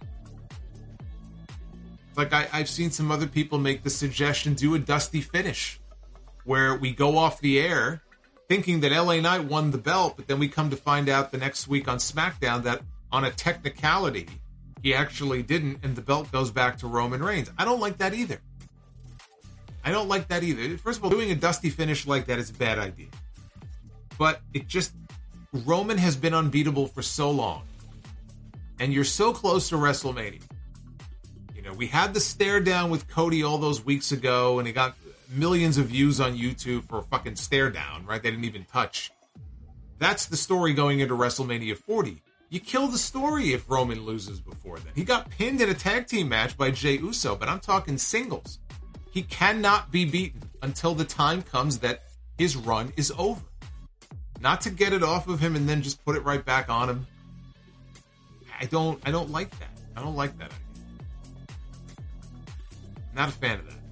Like I, I've seen some other people make the suggestion, do a dusty finish, where we go off the air thinking that L A Knight won the belt, but then we come to find out the next week on SmackDown that on a technicality, he actually didn't, and the belt goes back to Roman Reigns. I don't like that either. I don't like that either. First of all, doing a dusty finish like that is a bad idea. But it just, Roman has been unbeatable for so long. And you're so close to WrestleMania. You know, we had the stare down with Cody all those weeks ago, and he got millions of views on YouTube for a fucking stare down, right? They didn't even touch. That's the story going into WrestleMania forty. You kill the story if Roman loses before then. He got pinned in a tag team match by Jey Uso, but I'm talking singles. He cannot be beaten until the time comes that his run is over. Not to get it off of him and then just put it right back on him. I don't I don't like that. I don't like that idea. Not a fan of that.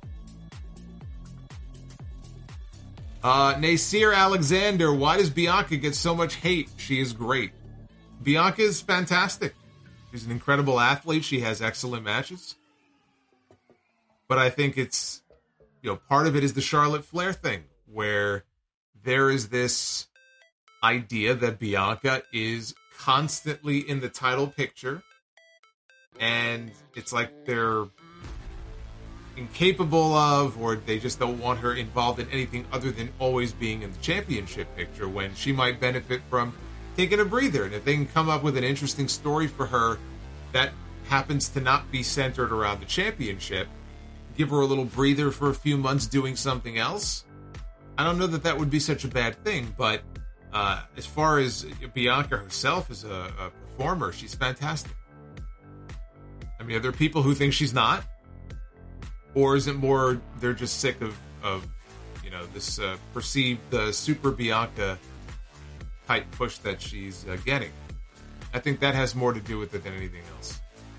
Uh, Nasir Alexander, why does Bianca get so much hate? She is great. Bianca is fantastic. She's an incredible athlete. She has excellent matches. But I think it's, you know, part of it is the Charlotte Flair thing, where there is this idea that Bianca is constantly in the title picture, and it's like they're incapable of, or they just don't want her involved in anything other than always being in the championship picture, when she might benefit from taking a breather. And if they can come up with an interesting story for her that happens to not be centered around the championship, give her a little breather for a few months doing something else, I don't know that that would be such a bad thing. But uh, as far as Bianca herself as a, a performer, she's fantastic. I mean, are there people who think she's not? Or is it more they're just sick of, of you know, this uh, perceived uh, super Bianca type push that she's uh, getting? I think that has more to do with it than anything else.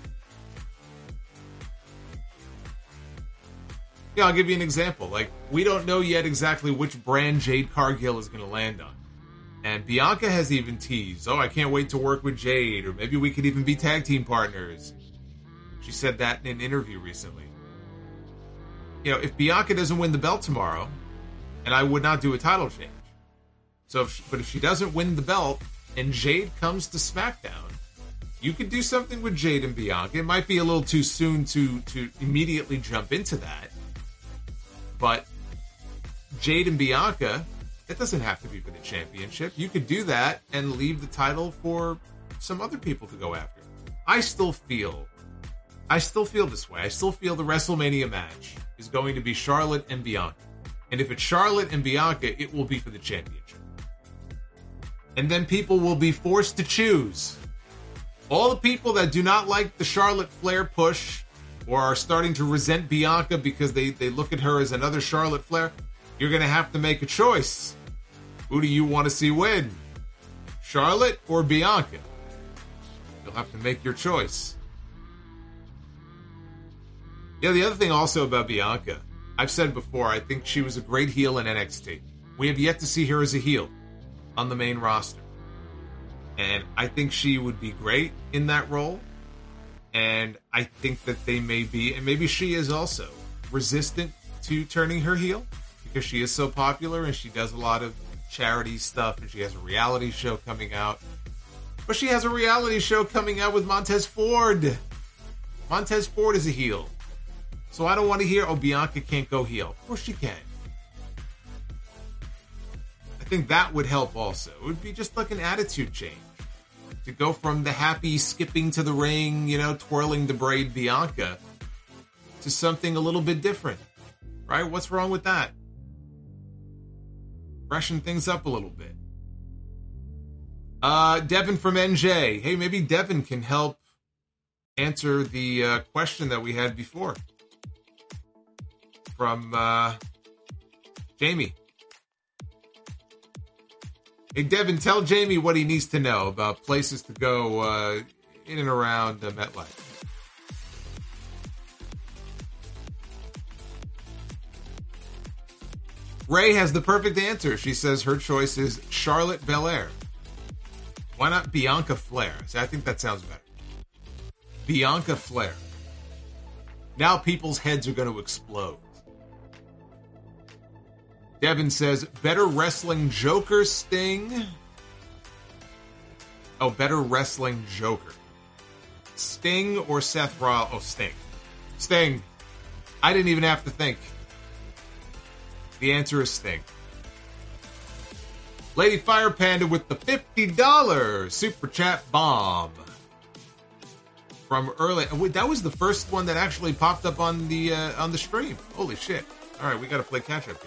Yeah, I'll give you an example. Like, we don't know yet exactly which brand Jade Cargill is going to land on. And Bianca has even teased, oh, I can't wait to work with Jade, or maybe we could even be tag team partners. She said that in an interview recently. You know, if Bianca doesn't win the belt tomorrow, and I would not do a title change. So, if she, but if she doesn't win the belt, and Jade comes to SmackDown, you could do something with Jade and Bianca. It might be a little too soon to, to immediately jump into that. But Jade and Bianca, it doesn't have to be for the championship. You could do that and leave the title for some other people to go after. I still feel, I still feel this way. I still feel the WrestleMania match is going to be Charlotte and Bianca. And if it's Charlotte and Bianca, it will be for the championship. And then people will be forced to choose. All the people that do not like the Charlotte Flair push or are starting to resent Bianca because they, they look at her as another Charlotte Flair, you're going to have to make a choice. Who do you want to see win? Charlotte or Bianca? You'll have to make your choice. Yeah, the other thing also about Bianca, I've said before, I think she was a great heel in N X T. We have yet to see her as a heel on the main roster. And I think she would be great in that role. And I think that they may be, and maybe she is also, resistant to turning her heel because she is so popular and she does a lot of charity stuff and she has a reality show coming out. But she has a reality show coming out with Montez Ford. Montez Ford is a heel. So I don't want to hear, oh, Bianca can't go heel. Of course she can. I think that would help also. It would be just like an attitude change. To go from the happy skipping to the ring, you know, twirling the braid Bianca to something a little bit different, right? What's wrong with that? Freshen things up a little bit. Uh, Devin from N J. Hey, maybe Devin can help answer the uh, question that we had before from uh, Jamie. Hey, Devin, tell Jamie what he needs to know about places to go uh, in and around uh, MetLife. Ray has the perfect answer. She says her choice is Charlotte Belair. Why not Bianca Flair? See, I think that sounds better. Bianca Flair. Now people's heads are going to explode. Devin says, better wrestling Joker Sting. Oh, better wrestling Joker. Sting or Seth Rollins? Oh, Sting. Sting. I didn't even have to think. The answer is Sting. Lady Fire Panda with the fifty dollars Super Chat bomb. From early. That was the first one that actually popped up on the uh, on the stream. Holy shit. All right, we got to play catch up here.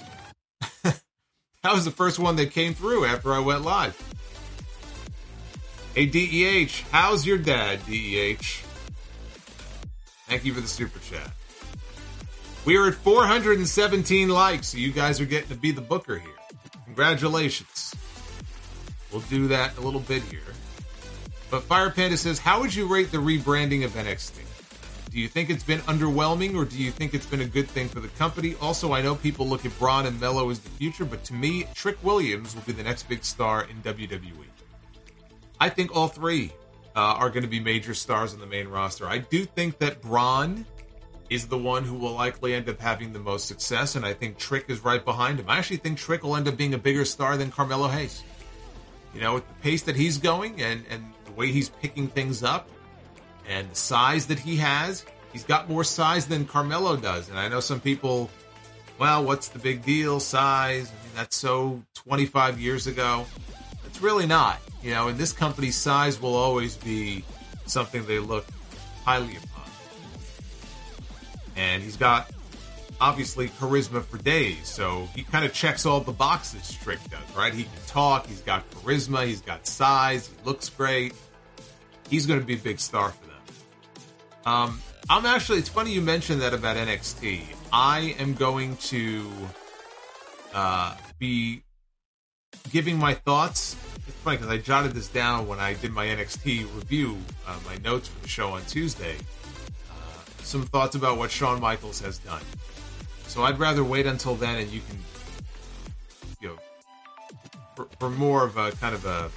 That was the first one that came through after I went live. Hey, D E H, how's your dad, D E H? Thank you for the super chat. We are at four hundred seventeen likes, so you guys are getting to be the booker here. Congratulations. We'll do that a little bit here. But Fire Panda says, how would you rate the rebranding of N X T? Do you think it's been underwhelming, or do you think it's been a good thing for the company? Also, I know people look at Braun and Melo as the future, but to me, Trick Williams will be the next big star in W W E. I think all three uh, are going to be major stars on the main roster. I do think that Braun is the one who will likely end up having the most success, and I think Trick is right behind him. I actually think Trick will end up being a bigger star than Carmelo Hayes. You know, with the pace that he's going and, and the way he's picking things up, and the size that he has, he's got more size than Carmelo does. And I know some people, well, what's the big deal? Size. I mean, that's so twenty-five years ago. It's really not. You know, in this company, size will always be something they look highly upon. And he's got, obviously, charisma for days. So he kind of checks all the boxes Trick does, right? He can talk. He's got charisma. He's got size. He looks great. He's going to be a big star for them. Um, I'm actually, it's funny you mentioned that about N X T. I am going to uh, be giving my thoughts. It's funny because I jotted this down when I did my N X T review, uh, my notes for the show on Tuesday. Uh, some thoughts about what Shawn Michaels has done. So I'd rather wait until then, and you can, you know, for, for more of a kind of a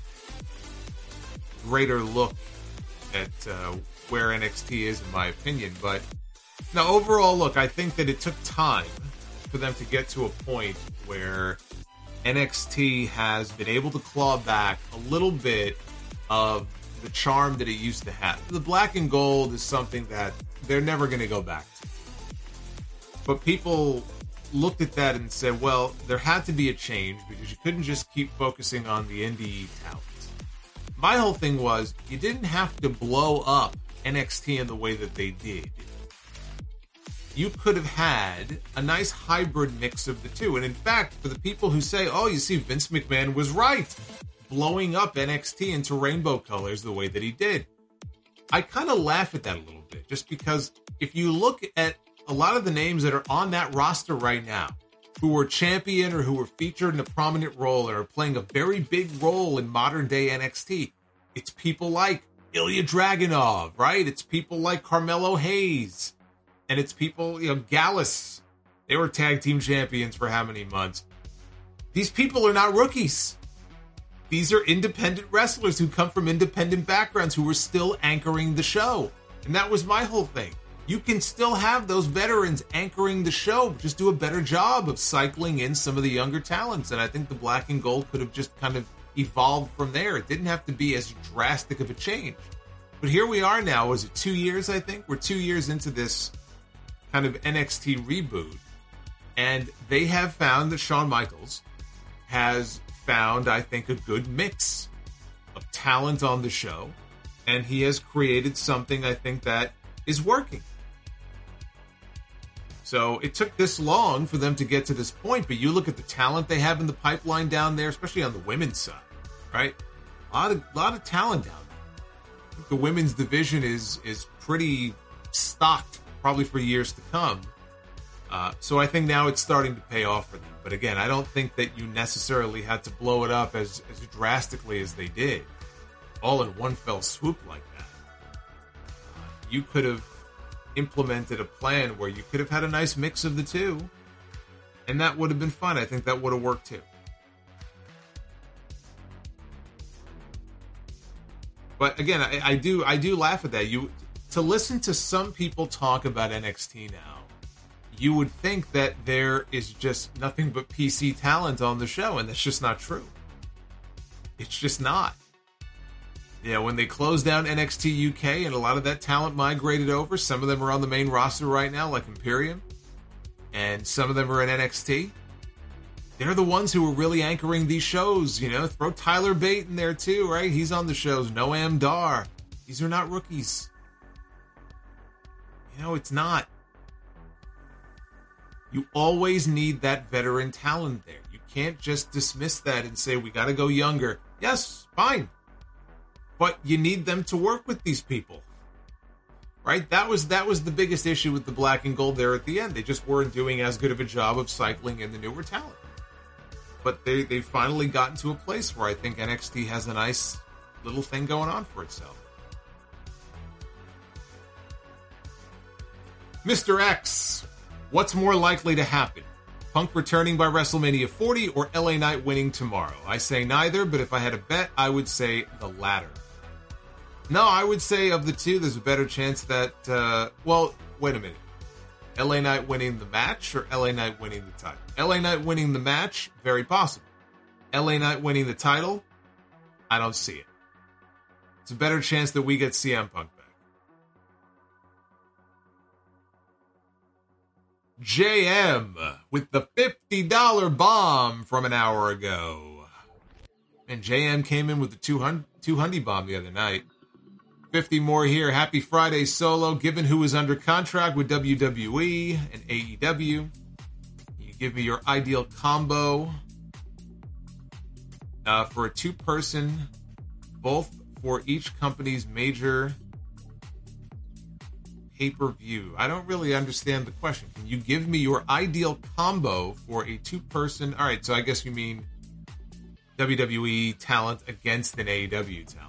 greater look at uh, where N X T is, in my opinion. But now, overall, look, I think that it took time for them to get to a point where N X T has been able to claw back a little bit of the charm that it used to have. The black and gold is something that they're never going to go back to. But people looked at that and said, well, there had to be a change because you couldn't just keep focusing on the indie talents. My whole thing was you didn't have to blow up N X T in the way that they did. You could have had a nice hybrid mix of the two. And in fact, for the people who say, oh, you see, Vince McMahon was right, blowing up N X T into rainbow colors the way that he did. I kind of laugh at that a little bit, just because if you look at a lot of the names that are on that roster right now, who were champion or who were featured in a prominent role and are playing a very big role in modern day N X T, it's people like Ilya Dragunov, right? It's people like Carmelo Hayes. And it's people, you know, Gallus. They were tag team champions for how many months? These people are not rookies. These are independent wrestlers who come from independent backgrounds who were still anchoring the show. And that was my whole thing. You can still have those veterans anchoring the show. Just do a better job of cycling in some of the younger talents. And I think the black and gold could have just kind of evolved from there. It didn't have to be as drastic of a change. But here we are now. Was it two years, I think? We're two years into this kind of N X T reboot, and they have found that Shawn Michaels has found, I think, a good mix of talent on the show, and he has created something, I think, that is working. So it took this long for them to get to this point, but you look at the talent they have in the pipeline down there, especially on the women's side, right? A lot of, lot of talent down there. I think the women's division is is pretty stocked, probably for years to come. Uh, so I think now it's starting to pay off for them. But again, I don't think that you necessarily had to blow it up as, as drastically as they did, all in one fell swoop like that. Uh, you could have implemented a plan where you could have had a nice mix of the two, and that would have been fun. I think that would have worked too. But again, I, I do I do laugh at that. You To listen to some people talk about N X T now, you would think that there is just nothing but P C talent on the show, and that's just not true. It's just not. You know, when they closed down N X T U K and a lot of that talent migrated over, some of them are on the main roster right now, like Imperium, and some of them are in N X T. They're the ones who are really anchoring these shows, you know. Throw Tyler Bate in there too, right? He's on the shows. Noam Dar. These are not rookies. You know, it's not. You always need that veteran talent there. You can't just dismiss that and say, we got to go younger. Yes, fine. But you need them to work with these people. Right? That was that was the biggest issue with the black and gold there at the end. They just weren't doing as good of a job of cycling in the newer talent. But they, they've finally gotten to a place where I think N X T has a nice little thing going on for itself. Mister X, what's more likely to happen? Punk returning by WrestleMania forty or L A Knight winning tomorrow? I say neither, but if I had a bet, I would say the latter. No, I would say of the two, there's a better chance that, uh, well, wait a minute. L A Knight winning the match or L A Knight winning the title? L A Knight winning the match, very possible. L A Knight winning the title, I don't see it. It's a better chance that we get C M Punk back. J M with the fifty dollars bomb from an hour ago. And J M came in with the two hundred, two hundred bomb the other night. fifty more here. Happy Friday, Solo. Given who is under contract with W W E and A E W, you give me your ideal combo uh, for a two-person, both for each company's major pay-per-view. I don't really understand the question. Can you give me your ideal combo for a two-person? All right, so I guess you mean W W E talent against an A E W talent.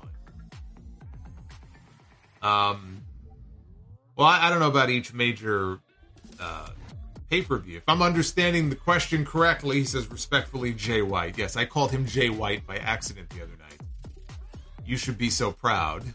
Um, well, I, I don't know about each major uh, pay-per-view. If I'm understanding the question correctly, he says respectfully, Jay White. Yes, I called him Jay White by accident the other night. You should be so proud.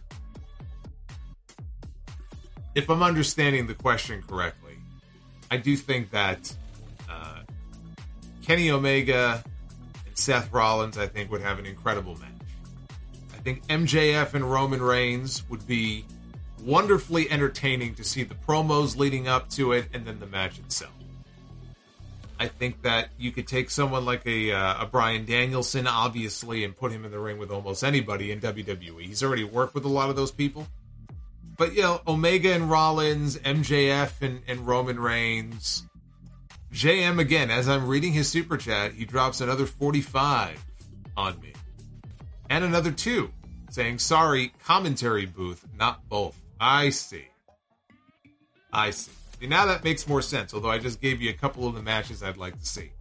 If I'm understanding the question correctly, I do think that uh, Kenny Omega and Seth Rollins, I think, would have an incredible match. I think M J F and Roman Reigns would be wonderfully entertaining to see the promos leading up to it and then the match itself. I think that you could take someone like a, uh, a Bryan Danielson, obviously, and put him in the ring with almost anybody in W W E. He's already worked with a lot of those people. But, you know, Omega and Rollins, M J F and, and Roman Reigns. J M, again, as I'm reading his super chat, he drops another forty-five on me. And another two, saying, sorry, commentary booth, not both. I see. I see. See, now that makes more sense, although I just gave you a couple of the matches I'd like to see.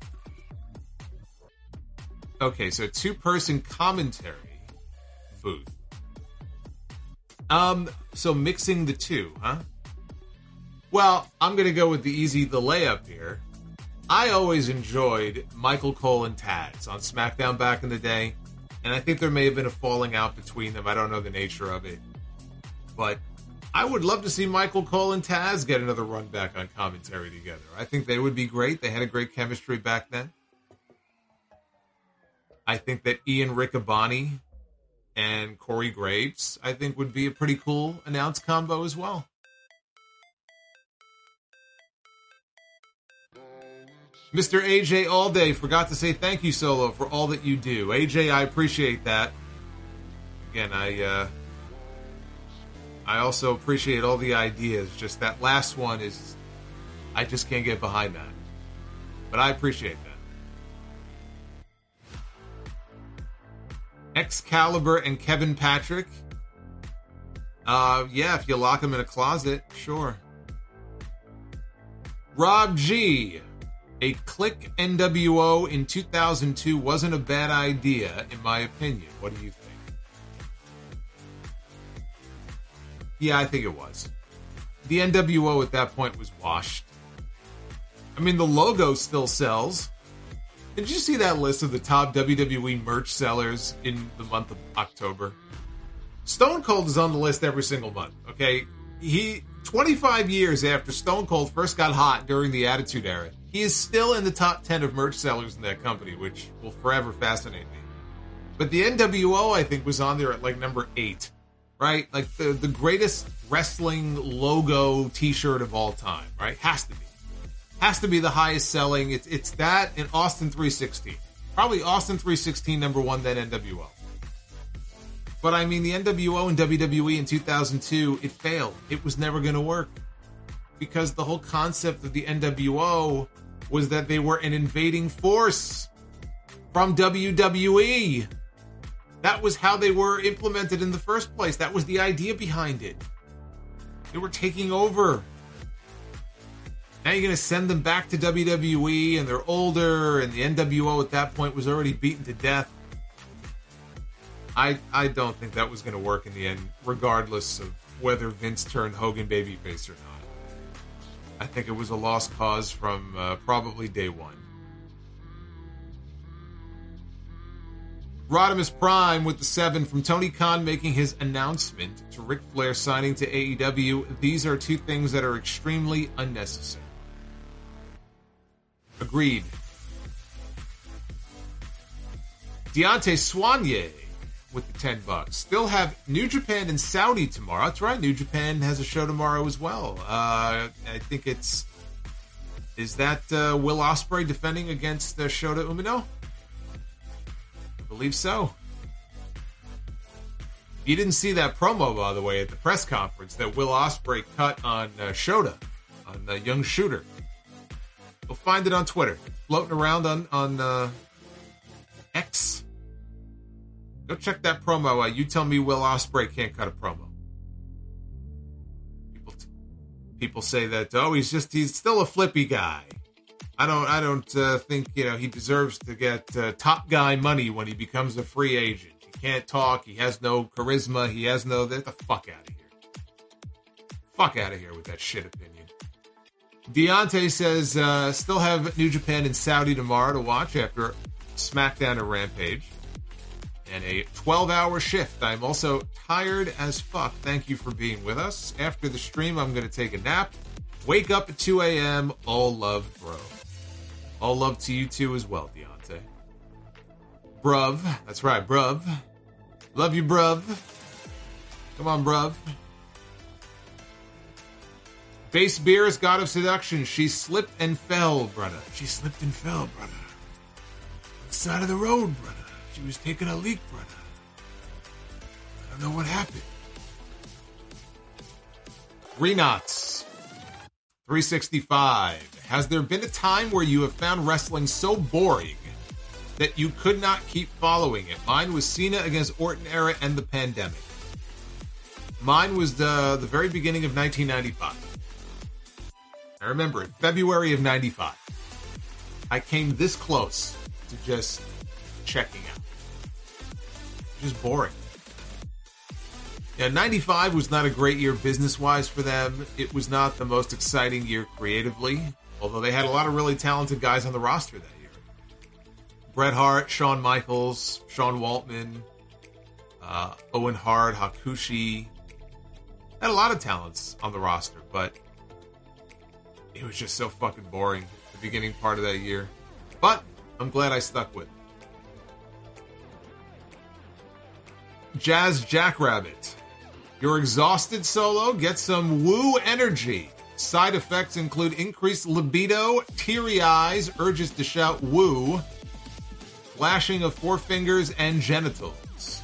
Okay, so two-person commentary booth. Um, so mixing the two, huh? Well, I'm going to go with the easy, the layup here. I always enjoyed Michael Cole and Taz on SmackDown back in the day, and I think there may have been a falling out between them. I don't know the nature of it. But I would love to see Michael Cole and Taz get another run back on commentary together. I think they would be great. They had a great chemistry back then. I think that Ian Riccaboni and Corey Graves, I think, would be a pretty cool announced combo as well. Mister A J Allday forgot to say thank you, Solo, for all that you do. A J, I appreciate that. Again, I uh, I also appreciate all the ideas. Just that last one is, I just can't get behind that. But I appreciate that. Excalibur and Kevin Patrick. Uh, yeah, if you lock them in a closet, sure. Rob G. A Click N W O in two thousand two wasn't a bad idea, in my opinion. What do you think? Yeah, I think it was. The N W O at that point was washed. I mean, the logo still sells. Did you see that list of the top W W E merch sellers in the month of October? Stone Cold is on the list every single month, okay? He, twenty-five years after Stone Cold first got hot during the Attitude Era, he is still in the top ten of merch sellers in that company, which will forever fascinate me. But the N W O, I think, was on there at like number eight, right? Like the, the greatest wrestling logo t-shirt of all time, right? Has to be. Has to be the highest selling. It's it's that and Austin three sixteen. Probably Austin three sixteen number one, then N W O. But I mean, the N W O and W W E in two thousand two, it failed. It was never going to work. Because the whole concept of the N W O was that they were an invading force from W W E. That was how they were implemented in the first place. That was the idea behind it. They were taking over. Now you're going to send them back to W W E, and they're older, and the N W O at that point was already beaten to death. I I don't think that was going to work in the end, regardless of whether Vince turned Hogan babyface or not. I think it was a lost cause from uh, probably day one. Rodimus Prime with the seven from Tony Khan making his announcement to Ric Flair signing to A E W. These are two things that are extremely unnecessary. Agreed. Deontay Soigné with the ten bucks. Still have New Japan and Saudi tomorrow. That's right, New Japan has a show tomorrow as well. Uh, I think it's... Is that uh, Will Ospreay defending against uh, Shota Umino? I believe so. you didn't see that promo, by the way, at the press conference that Will Ospreay cut on uh, Shota, on the young shooter, you'll find it on Twitter, floating around on, on uh, X. Go check that promo out. You tell me Will Ospreay can't cut a promo. People, t- people say that, oh, he's just, he's still a flippy guy. I don't, I don't uh, think, you know, he deserves to get uh, top guy money when he becomes a free agent. He can't talk. He has no charisma. He has no, get the fuck out of here. Fuck out of here with that shit opinion. Deontay says, uh, still have New Japan and Saudi tomorrow to watch after SmackDown and Rampage. And a twelve-hour shift. I'm also tired as fuck. Thank you for being with us. After the stream, I'm going to take a nap. Wake up at two a.m. All love, bro. All love to you too as well, Deontay. Bruv. That's right, bruv. Love you, bruv. Come on, bruv. Base Beers, God of Seduction. She slipped and fell, brother. She slipped and fell, brother. Side of the road, brother. She was taking a leak, brother. I don't know what happened. Renots. three sixty-five. Has there been a time where you have found wrestling so boring that you could not keep following it? Mine was Cena against Orton era and the pandemic. Mine was the, the very beginning of nineteen ninety-five. I remember it, February of ninety-five. I came this close to just checking out. Just boring. Yeah, ninety-five was not a great year business-wise for them. It was not the most exciting year creatively, although they had a lot of really talented guys on the roster that year. Bret Hart, Shawn Michaels, Sean Waltman, uh, Owen Hart, Hakushi. Had a lot of talents on the roster, but it was just so fucking boring the beginning part of that year. But I'm glad I stuck with it. Jazz Jackrabbit. You're exhausted, Solo? Get some woo energy. Side effects include increased libido, teary eyes, urges to shout woo, flashing of forefingers, and genitals.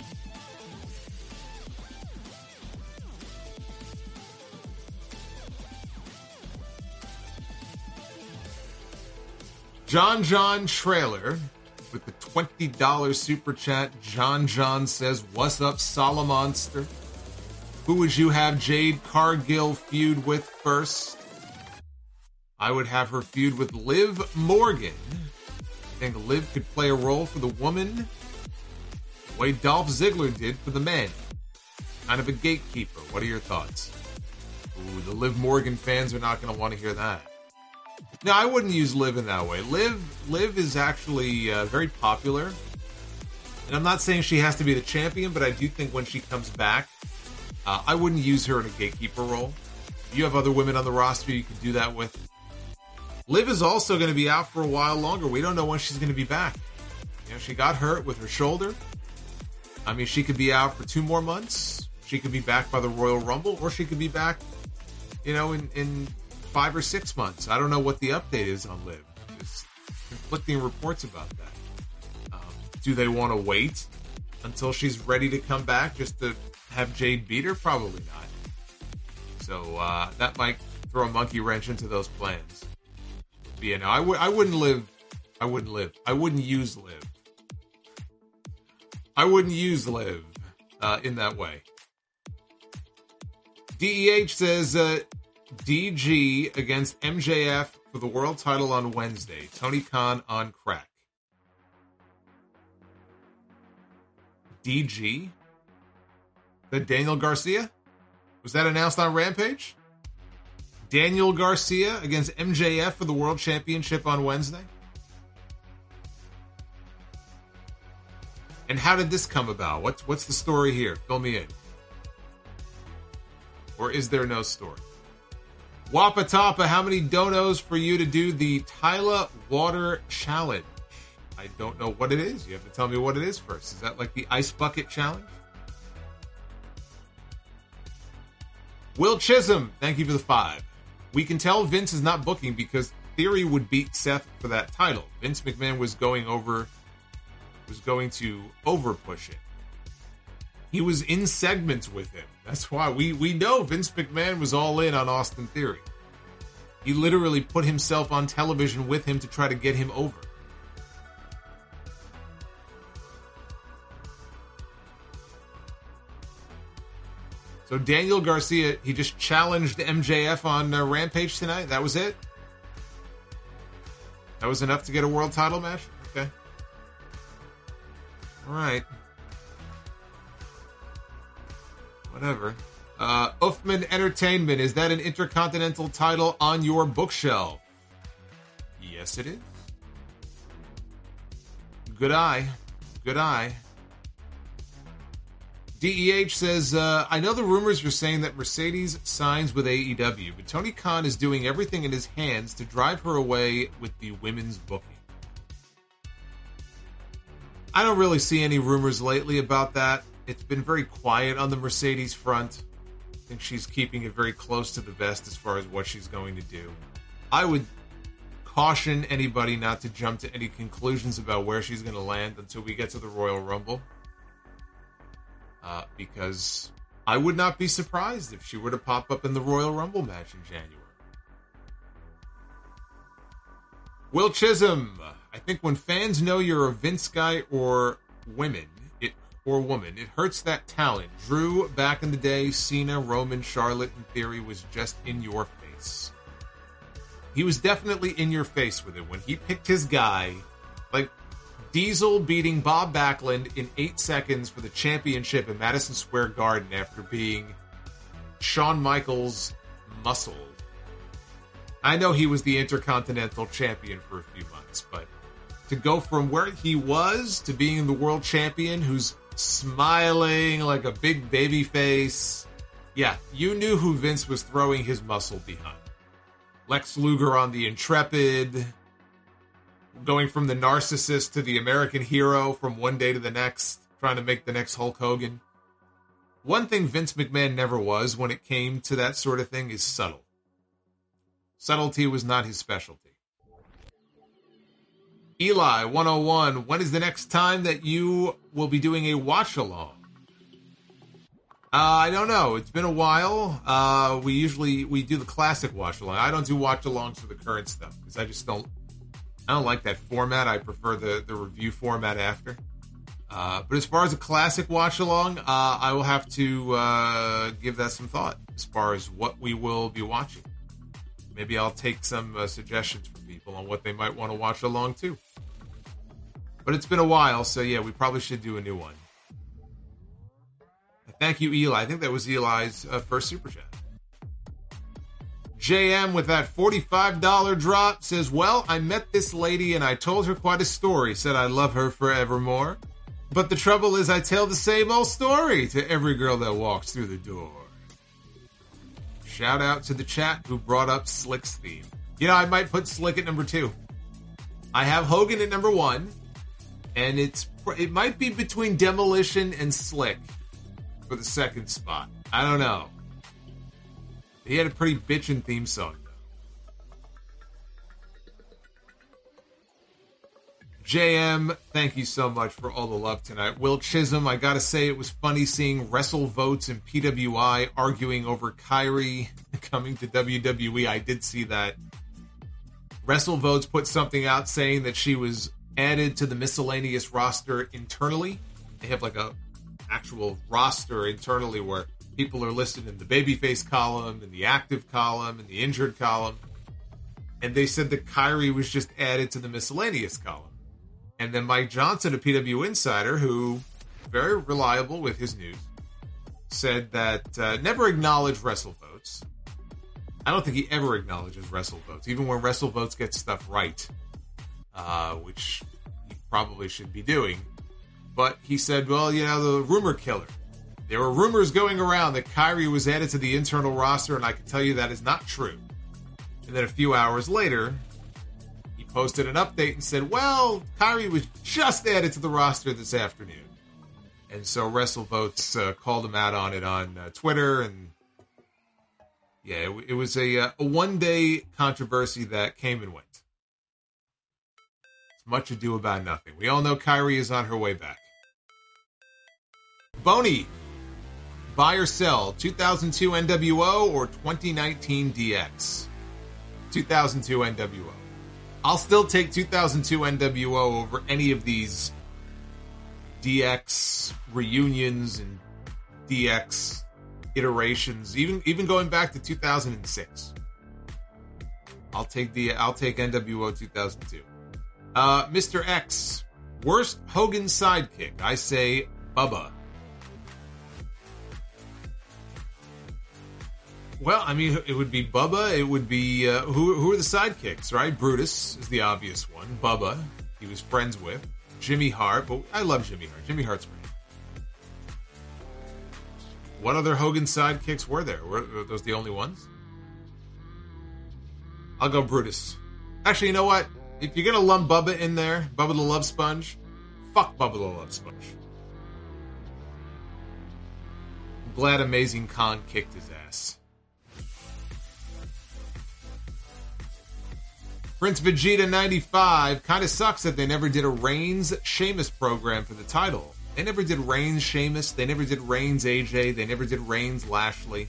John John Trailer with the twenty dollars super chat. John John says, what's up, Solomonster? Who would you have Jade Cargill feud with first? I would have her feud with Liv Morgan. I think Liv could play a role for the woman the way Dolph Ziggler did for the men. Kind of a gatekeeper. What are your thoughts? Ooh, the Liv Morgan fans are not going to want to hear that. No, I wouldn't use Liv in that way. Liv, Liv is actually uh, very popular. And I'm not saying she has to be the champion, but I do think when she comes back, uh, I wouldn't use her in a gatekeeper role. If you have other women on the roster you can do that with. Liv is also going to be out for a while longer. We don't know when she's going to be back. You know, she got hurt with her shoulder. I mean, she could be out for two more months. She could be back by the Royal Rumble, or she could be back, you know, in... in five or six months. I don't know what the update is on Liv. There's conflicting reports about that. Um, do they want to wait until she's ready to come back just to have Jade beat her? Probably not. So uh, that might throw a monkey wrench into those plans. But yeah, no, I, w- I wouldn't live. I wouldn't live. I wouldn't use Liv. I wouldn't use Liv uh, in that way. D E H says, uh, D G against M J F for the world title on Wednesday. Tony Khan on crack. D G? The Daniel Garcia? Was that announced on Rampage? Daniel Garcia against M J F for the world championship on Wednesday? And how did this come about? What's, what's the story here? Fill me in. Or is there no story? Wappa Tapa, how many donos for you to do the Tyla Water Challenge? I don't know what it is. You have to tell me what it is first. Is that like the Ice Bucket Challenge? Will Chisholm, thank you for the five. We can tell Vince is not booking because Theory would beat Seth for that title. Vince McMahon was going over, was going to over push it. He was in segments with him. That's why we, we know Vince McMahon was all in on Austin Theory. He literally put himself on television with him to try to get him over. So Daniel Garcia, he just challenged M J F on uh, Rampage tonight. That was it? That was enough to get a world title match? Okay. All right. Whatever. Uh, Uthman Entertainment, is that an Intercontinental title on your bookshelf? Yes, it is. Good eye. Good eye. D E H says, uh, I know the rumors are saying that Mercedes signs with A E W, but Tony Khan is doing everything in his hands to drive her away with the women's booking. I don't really see any rumors lately about that. It's been very quiet on the Mercedes front. I think she's keeping it very close to the vest as far as what she's going to do. I would caution anybody not to jump to any conclusions about where she's going to land until we get to the Royal Rumble. Uh, because I would not be surprised if she were to pop up in the Royal Rumble match in January. Will Chisholm, I think when fans know you're a Vince guy or women, it or woman, it hurts that talent. Drew, back in the day, Cena, Roman, Charlotte, and Theory was just in your face. He was definitely in your face with it. When he picked his guy, like Diesel beating Bob Backlund in eight seconds for the championship in Madison Square Garden after being Shawn Michaels muscled. I know he was the Intercontinental Champion for a few months, but to go from where he was to being the world champion who's smiling like a big baby face, yeah, you knew who Vince was throwing his muscle behind. Lex Luger on the Intrepid, going from the narcissist to the American hero from one day to the next, trying to make the next Hulk Hogan. One thing Vince McMahon never was when it came to that sort of thing is subtle. Subtlety was not his specialty. Eli one oh one, when is the next time that you will be doing a watch-along? Uh, I don't know. It's been a while. Uh, we usually, we do the classic watch-along. I don't do watch-alongs for the current stuff because I just don't, I don't like that format. I prefer the, the review format after. Uh, but as far as a classic watch-along, uh, I will have to uh, give that some thought as far as what we will be watching. Maybe I'll take some uh, suggestions from people on what they might want to watch along to. But it's been a while, so yeah, we probably should do a new one. Thank you, Eli. I think that was Eli's uh, first Super Chat. J M with that forty-five dollars drop says, well, I met this lady and I told her quite a story. Said I love her forevermore. But the trouble is I tell the same old story to every girl that walks through the door. Shout out to the chat who brought up Slick's theme. You know, I might put Slick at number two. I have Hogan at number one. And it's it might be between Demolition and Slick for the second spot. I don't know. He had a pretty bitchin' theme song, though. J M, thank you so much for all the love tonight. Will Chisholm, I gotta say it was funny seeing WrestleVotes and P W I arguing over Kyrie coming to W W E. I did see that. WrestleVotes put something out saying that she was added to the miscellaneous roster internally. They have like a actual roster internally where people are listed in the babyface column, in the active column, in the injured column. And they said that Kyrie was just added to the miscellaneous column. And then Mike Johnson, a P W Insider, who very reliable with his news, said that uh, never acknowledged WrestleVotes. I don't think he ever acknowledges WrestleVotes, even when WrestleVotes gets stuff right, uh, which he probably should be doing. But he said, well, you know, the rumor killer. There were rumors going around that Kyrie was added to the internal roster, and I can tell you that is not true. And then a few hours later, he posted an update and said, well, Kyrie was just added to the roster this afternoon. And so WrestleVotes uh, called him out on it on uh, Twitter, and yeah, it, it was a, uh, a one-day controversy that came and went. It's much ado about nothing. We all know Kyrie is on her way back. Boney buy or sell, two thousand two N W O or twenty nineteen D X? two thousand two N W O. I'll still take two thousand two N W O over any of these D X reunions and D X iterations, even even going back to two thousand six. I'll take the I'll take N W O two thousand two. Uh, Mister X, worst Hogan sidekick. I say Bubba. Well, I mean, it would be Bubba. It would be uh, who? Who are the sidekicks, right? Brutus is the obvious one. Bubba, he was friends with Jimmy Hart. But I love Jimmy Hart. Jimmy Hart's great. What other Hogan sidekicks were there? Were, were those the only ones? I'll go Brutus. Actually, you know what? If you're gonna lump Bubba in there, Bubba the Love Sponge, fuck Bubba the Love Sponge. I'm glad Amazing Khan kicked his ass. Prince Vegeta ninety-five, kind of sucks that they never did a Reigns Sheamus program for the title. They never did Reigns Sheamus, they never did Reigns A J, they never did Reigns Lashley.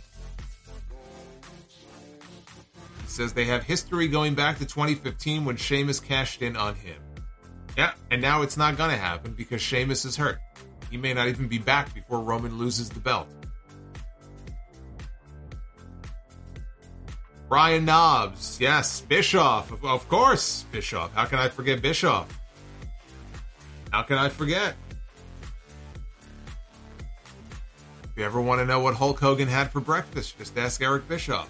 He says they have history going back to twenty fifteen when Sheamus cashed in on him. Yeah, and now it's not going to happen because Sheamus is hurt. He may not even be back before Roman loses the belt. Brian Knobs, yes, Bischoff, of, of course, Bischoff. How can I forget Bischoff? How can I forget? If you ever want to know what Hulk Hogan had for breakfast, just ask Eric Bischoff.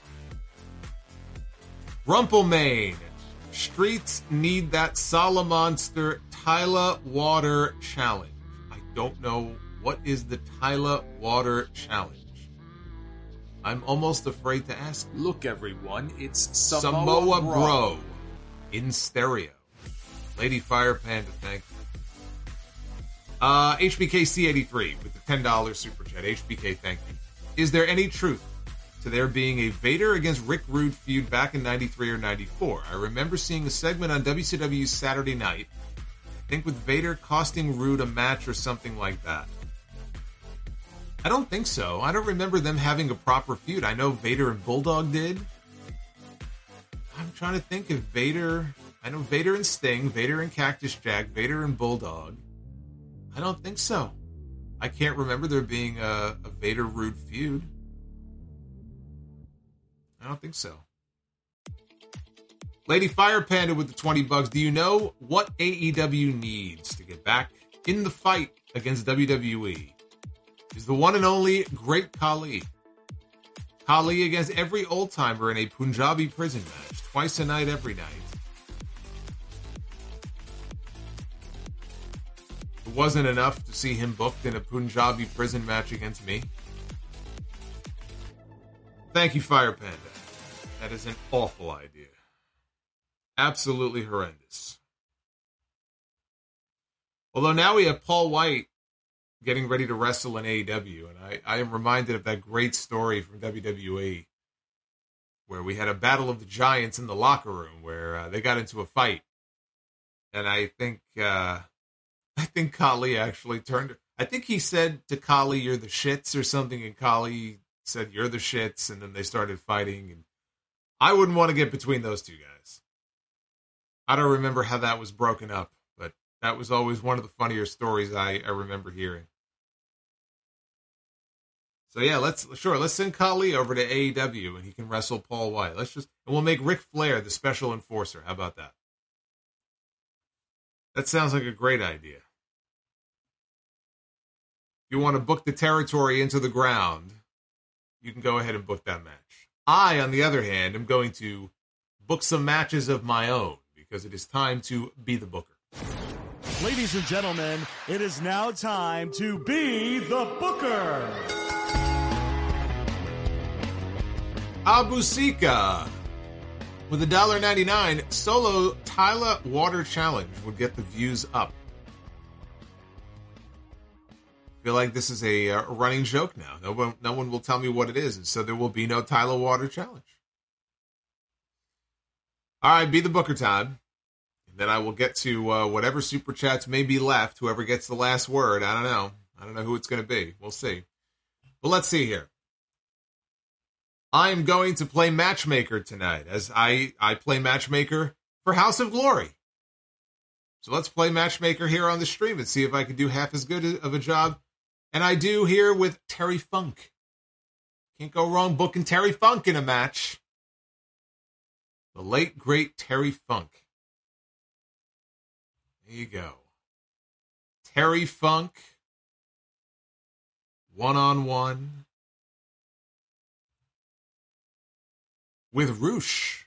Rumpelmane, streets need that Solomonster Tyler Water Challenge. I don't know what is the Tyler Water Challenge. I'm almost afraid to ask. Look, everyone, it's Samoa, Samoa Bro. Bro in stereo. Lady Fire Panda, thank you. Uh, H B K C eighty-three with the ten dollars super chat. H B K, thank you. Is there any truth to there being a Vader against Rick Rude feud back in ninety-three or ninety-four? I remember seeing a segment on W C W Saturday Night, I think with Vader costing Rude a match or something like that. I don't think so. I don't remember them having a proper feud. I know Vader and Bulldog did. I'm trying to think if Vader... I know Vader and Sting, Vader and Cactus Jack, Vader and Bulldog. I don't think so. I can't remember there being a, a Vader-Rude feud. I don't think so. Lady Fire Panda with the twenty bucks. Do you know what A E W needs to get back in the fight against W W E? Is the one and only Great Khali. Khali against every old-timer in a Punjabi prison match. Twice a night, every night. It wasn't enough to see him booked in a Punjabi prison match against me. Thank you, Fire Panda. That is an awful idea. Absolutely horrendous. Although now we have Paul White getting ready to wrestle in A E W, and I, I am reminded of that great story from W W E where we had a battle of the giants in the locker room where uh, they got into a fight, and I think uh, I think Khali actually turned. I think he said to Khali, "You're the shits" or something, and Khali said, "You're the shits," and then they started fighting. And I wouldn't want to get between those two guys. I don't remember how that was broken up, but that was always one of the funnier stories I, I remember hearing. So yeah, let's sure let's send Khali over to A E W and he can wrestle Paul White. Let's just and we'll make Ric Flair the special enforcer. How about that? That sounds like a great idea. If you want to book the territory into the ground, you can go ahead and book that match. I, on the other hand, am going to book some matches of my own because it is time to be the booker. Ladies and gentlemen, it is now time to be the booker. Abu Sika with one dollar ninety-nine, solo Tyler Water Challenge would get the views up. I feel like this is a uh, running joke now. No one, no one will tell me what it is, and so there will be no Tyler Water Challenge. All right, be the booker time. And then I will get to uh, whatever super chats may be left. Whoever gets the last word, I don't know. I don't know who it's going to be. We'll see. But let's see here. I am going to play Matchmaker tonight, as I, I play Matchmaker for House of Glory. So let's play Matchmaker here on the stream and see if I can do half as good of a job. And I do here with Terry Funk. Can't go wrong booking Terry Funk in a match. The late, great Terry Funk. There you go. Terry Funk. One-on-one. With Roosh.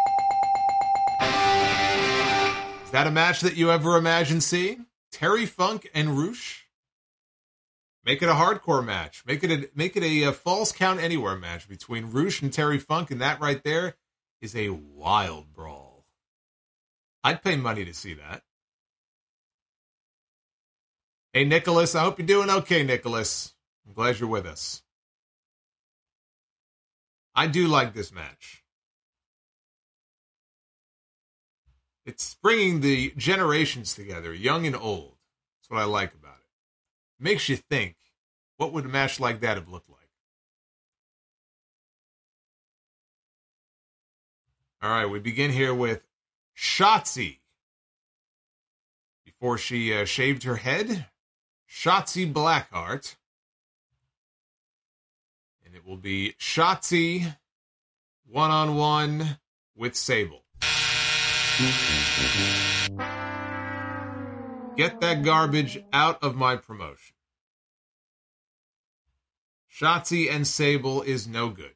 Is that a match that you ever imagined seeing? Terry Funk and Roosh? Make it a hardcore match. Make it a make it a, a falls count anywhere match between Roosh and Terry Funk, and that right there is a wild brawl. I'd pay money to see that. Hey, Nicholas, I hope you're doing okay, Nicholas. I'm glad you're with us. I do like this match. It's bringing the generations together, young and old. That's what I like about it. Makes you think, what would a match like that have looked like? All right, we begin here with Shotzi. Before she uh, shaved her head, Shotzi Blackheart. And it will be Shotzi one-on-one with Sable. Get that garbage out of my promotion. Shotzi and Sable is no good.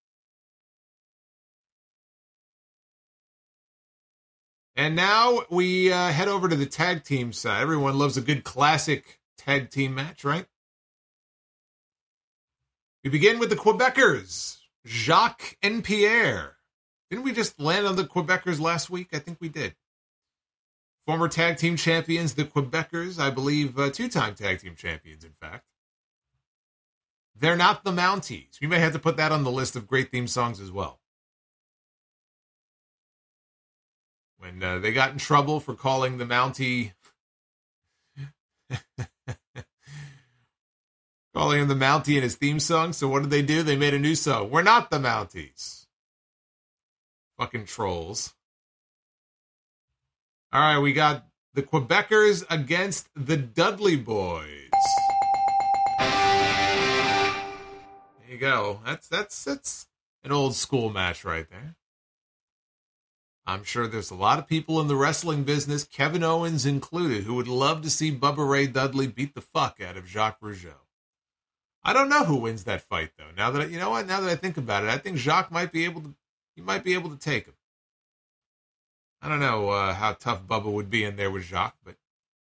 And now we uh, head over to the tag team side. Everyone loves a good classic tag team match, right? We begin with the Quebecers, Jacques and Pierre. Didn't we just land on the Quebecers last week? I think we did. Former tag team champions, the Quebecers, I believe uh, two-time tag team champions, in fact. They're not the Mounties. We may have to put that on the list of great theme songs as well. When uh, they got in trouble for calling the Mountie... calling him the Mountie in his theme song, so what did they do? They made a new song. We're not the Mounties. Fucking trolls. All right, we got the Quebecers against the Dudley Boys. There you go. That's that's that's an old school match right there. I'm sure there's a lot of people in the wrestling business, Kevin Owens included, who would love to see Bubba Ray Dudley beat the fuck out of Jacques Rougeau. I don't know who wins that fight though. Now that I, you know what, now that I think about it, I think Jacques might be able to. He might be able to take him. I don't know uh, how tough Bubba would be in there with Jacques, but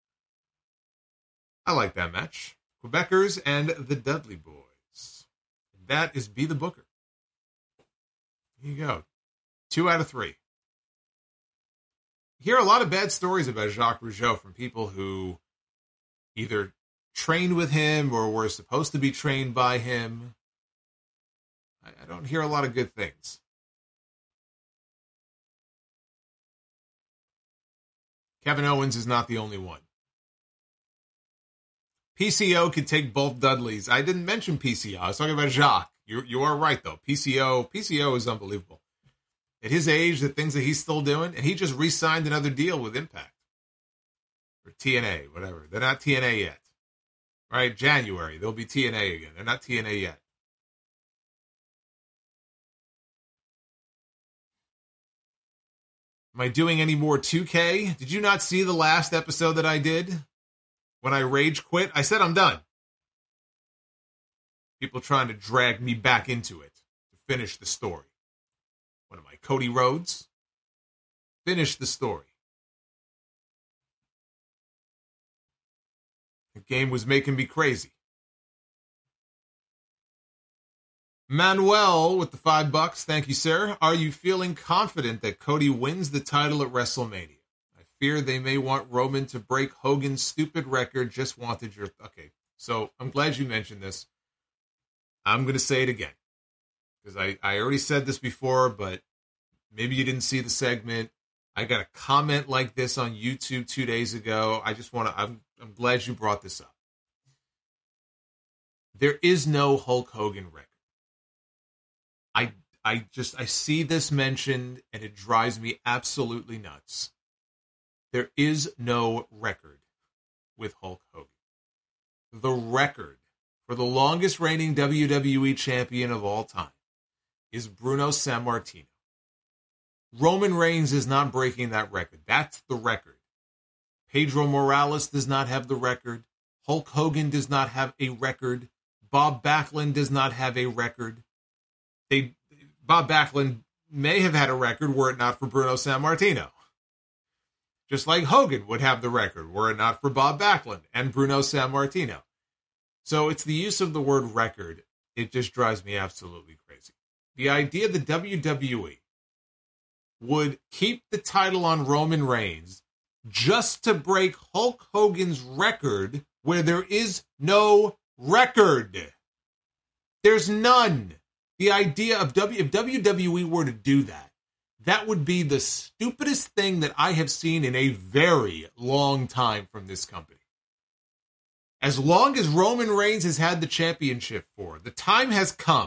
I like that match. Quebecers and the Dudley Boys. That is Be the Booker. Here you go. Two out of three. You hear a lot of bad stories about Jacques Rougeau from people who either trained with him or were supposed to be trained by him. I, I don't hear a lot of good things. Kevin Owens is not the only one. P C O could take both Dudleys. I didn't mention P C O. I was talking about Jacques. You you are right, though. P C O, P C O is unbelievable. At his age, the things that he's still doing, and he just re-signed another deal with Impact. Or T N A, whatever. They're not T N A yet. All right, January, they'll be T N A again. They're not T N A yet. Am I doing any more two K? Did you not see the last episode that I did? When I rage quit? I said I'm done. People trying to drag me back into it to finish the story. What am I, Cody Rhodes? Finish the story. The game was making me crazy. Manuel with the five bucks. Thank you, sir. Are you feeling confident that Cody wins the title at WrestleMania? I fear they may want Roman to break Hogan's stupid record. Just wanted your... Okay, so I'm glad you mentioned this. I'm going to say it again. Because I, I already said this before, but maybe you didn't see the segment. I got a comment like this on YouTube two days ago. I just want to... I'm, I'm glad you brought this up. There is no Hulk Hogan record. I I just, I see this mentioned and it drives me absolutely nuts. There is no record with Hulk Hogan. The record for the longest reigning W W E champion of all time is Bruno Sammartino. Roman Reigns is not breaking that record. That's the record. Pedro Morales does not have the record. Hulk Hogan does not have a record. Bob Backlund does not have a record. They, Bob Backlund may have had a record were it not for Bruno Sammartino. Just like Hogan would have the record were it not for Bob Backlund and Bruno Sammartino. So it's the use of the word record. It just drives me absolutely crazy. The idea that W W E would keep the title on Roman Reigns just to break Hulk Hogan's record where there is no record. There's none. The idea of w- if W W E were to do that, that would be the stupidest thing that I have seen in a very long time from this company. As long as Roman Reigns has had the championship for, the time has come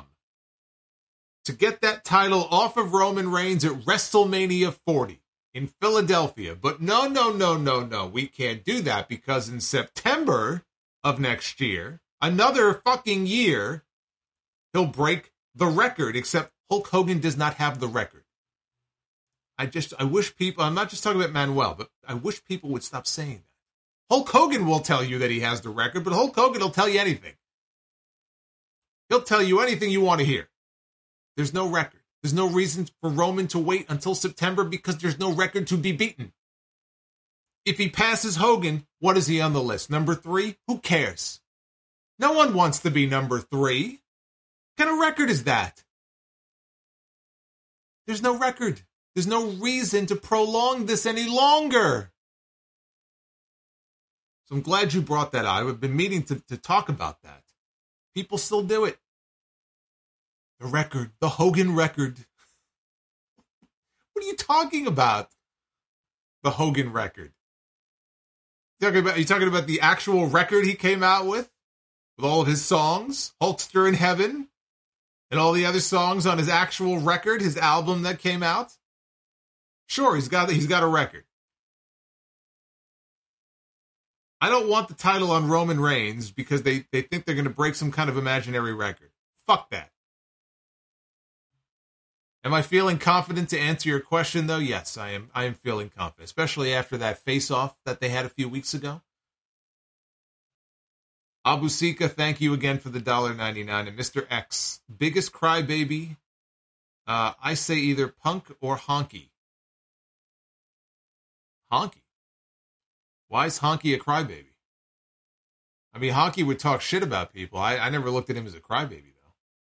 to get that title off of Roman Reigns at WrestleMania forty in Philadelphia. But no, no, no, no, no. We can't do that because in September of next year, another fucking year, he'll break the record, except Hulk Hogan does not have the record. I just, I wish people, I'm not just talking about Manuel, but I wish people would stop saying that. Hulk Hogan will tell you that he has the record, but Hulk Hogan will tell you anything. He'll tell you anything you want to hear. There's no record. There's no reason for Roman to wait until September because there's no record to be beaten. If he passes Hogan, what is he on the list? Number three? Who cares? No one wants to be number three. What kind of record is that? There's no record. There's no reason to prolong this any longer. So I'm glad you brought that out. I've been meaning to, to talk about that. People still do it. The record, the Hogan record. What are you talking about? The Hogan record. You talking about, are you talking about the actual record he came out with? With all of his songs? Hulkster in Heaven? And all the other songs on his actual record, his album that came out? Sure, he's got he's got a record. I don't want the title on Roman Reigns because they, they think they're going to break some kind of imaginary record. Fuck that. Am I feeling confident to answer your question, though? Yes, I am. I am feeling confident, especially after that face-off that they had a few weeks ago. Abu Sika, thank you again for the one dollar and ninety-nine cents. And Mister X, biggest crybaby, uh, I say either Punk or Honky. Honky? Why is Honky a crybaby? I mean, Honky would talk shit about people. I, I never looked at him as a crybaby, though.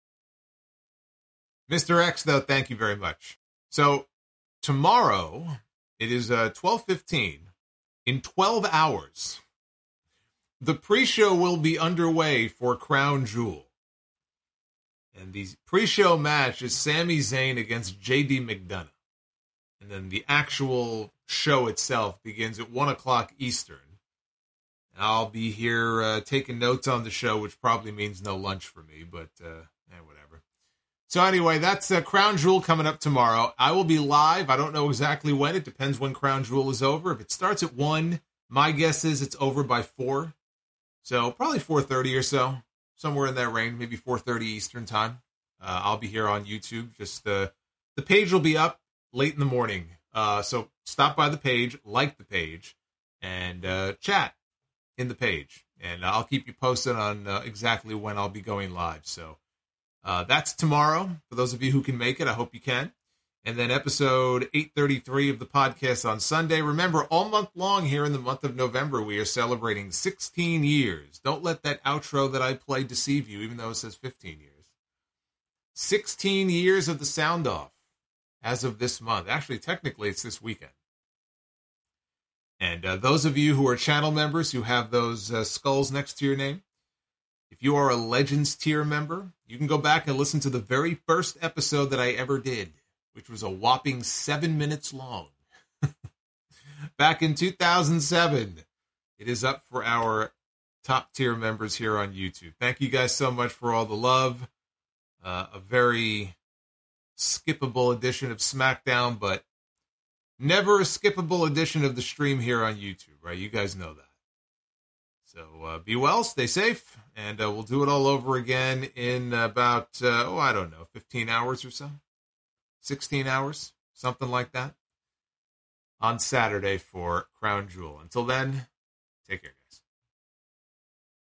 Mister X, though, thank you very much. So, tomorrow, it is uh, twelve fifteen. In twelve hours, the pre-show will be underway for Crown Jewel. And the pre-show match is Sami Zayn against J D McDonough. And then the actual show itself begins at one o'clock Eastern. And I'll be here uh, taking notes on the show, which probably means no lunch for me, but uh, eh, whatever. So anyway, that's uh, Crown Jewel coming up tomorrow. I will be live. I don't know exactly when. It depends when Crown Jewel is over. If it starts at one, my guess is it's over by four. So probably four thirty or so, somewhere in that range, maybe four thirty Eastern time. Uh, I'll be here on YouTube. Just uh, the page will be up late in the morning. Uh, so stop by the page, like the page, and uh, chat in the page. And I'll keep you posted on uh, exactly when I'll be going live. So uh, that's tomorrow. For those of you who can make it, I hope you can. And then episode eight thirty-three of the podcast on Sunday. Remember, all month long here in the month of November, we are celebrating sixteen years. Don't let that outro that I play deceive you, even though it says fifteen years. sixteen years of the Sound Off as of this month. Actually, technically, it's this weekend. And uh, those of you who are channel members who have those uh, skulls next to your name, if you are a Legends tier member, you can go back and listen to the very first episode that I ever did, which was a whopping seven minutes long. Back in two thousand seven. It is up for our top tier members here on YouTube. Thank you guys so much for all the love. Uh, a very skippable edition of SmackDown, but never a skippable edition of the stream here on YouTube, right? You guys know that. So uh, be well, stay safe, and uh, we'll do it all over again in about, uh, oh, I don't know, fifteen hours or so? sixteen hours? Something like that. On Saturday for Crown Jewel. Until then, take care.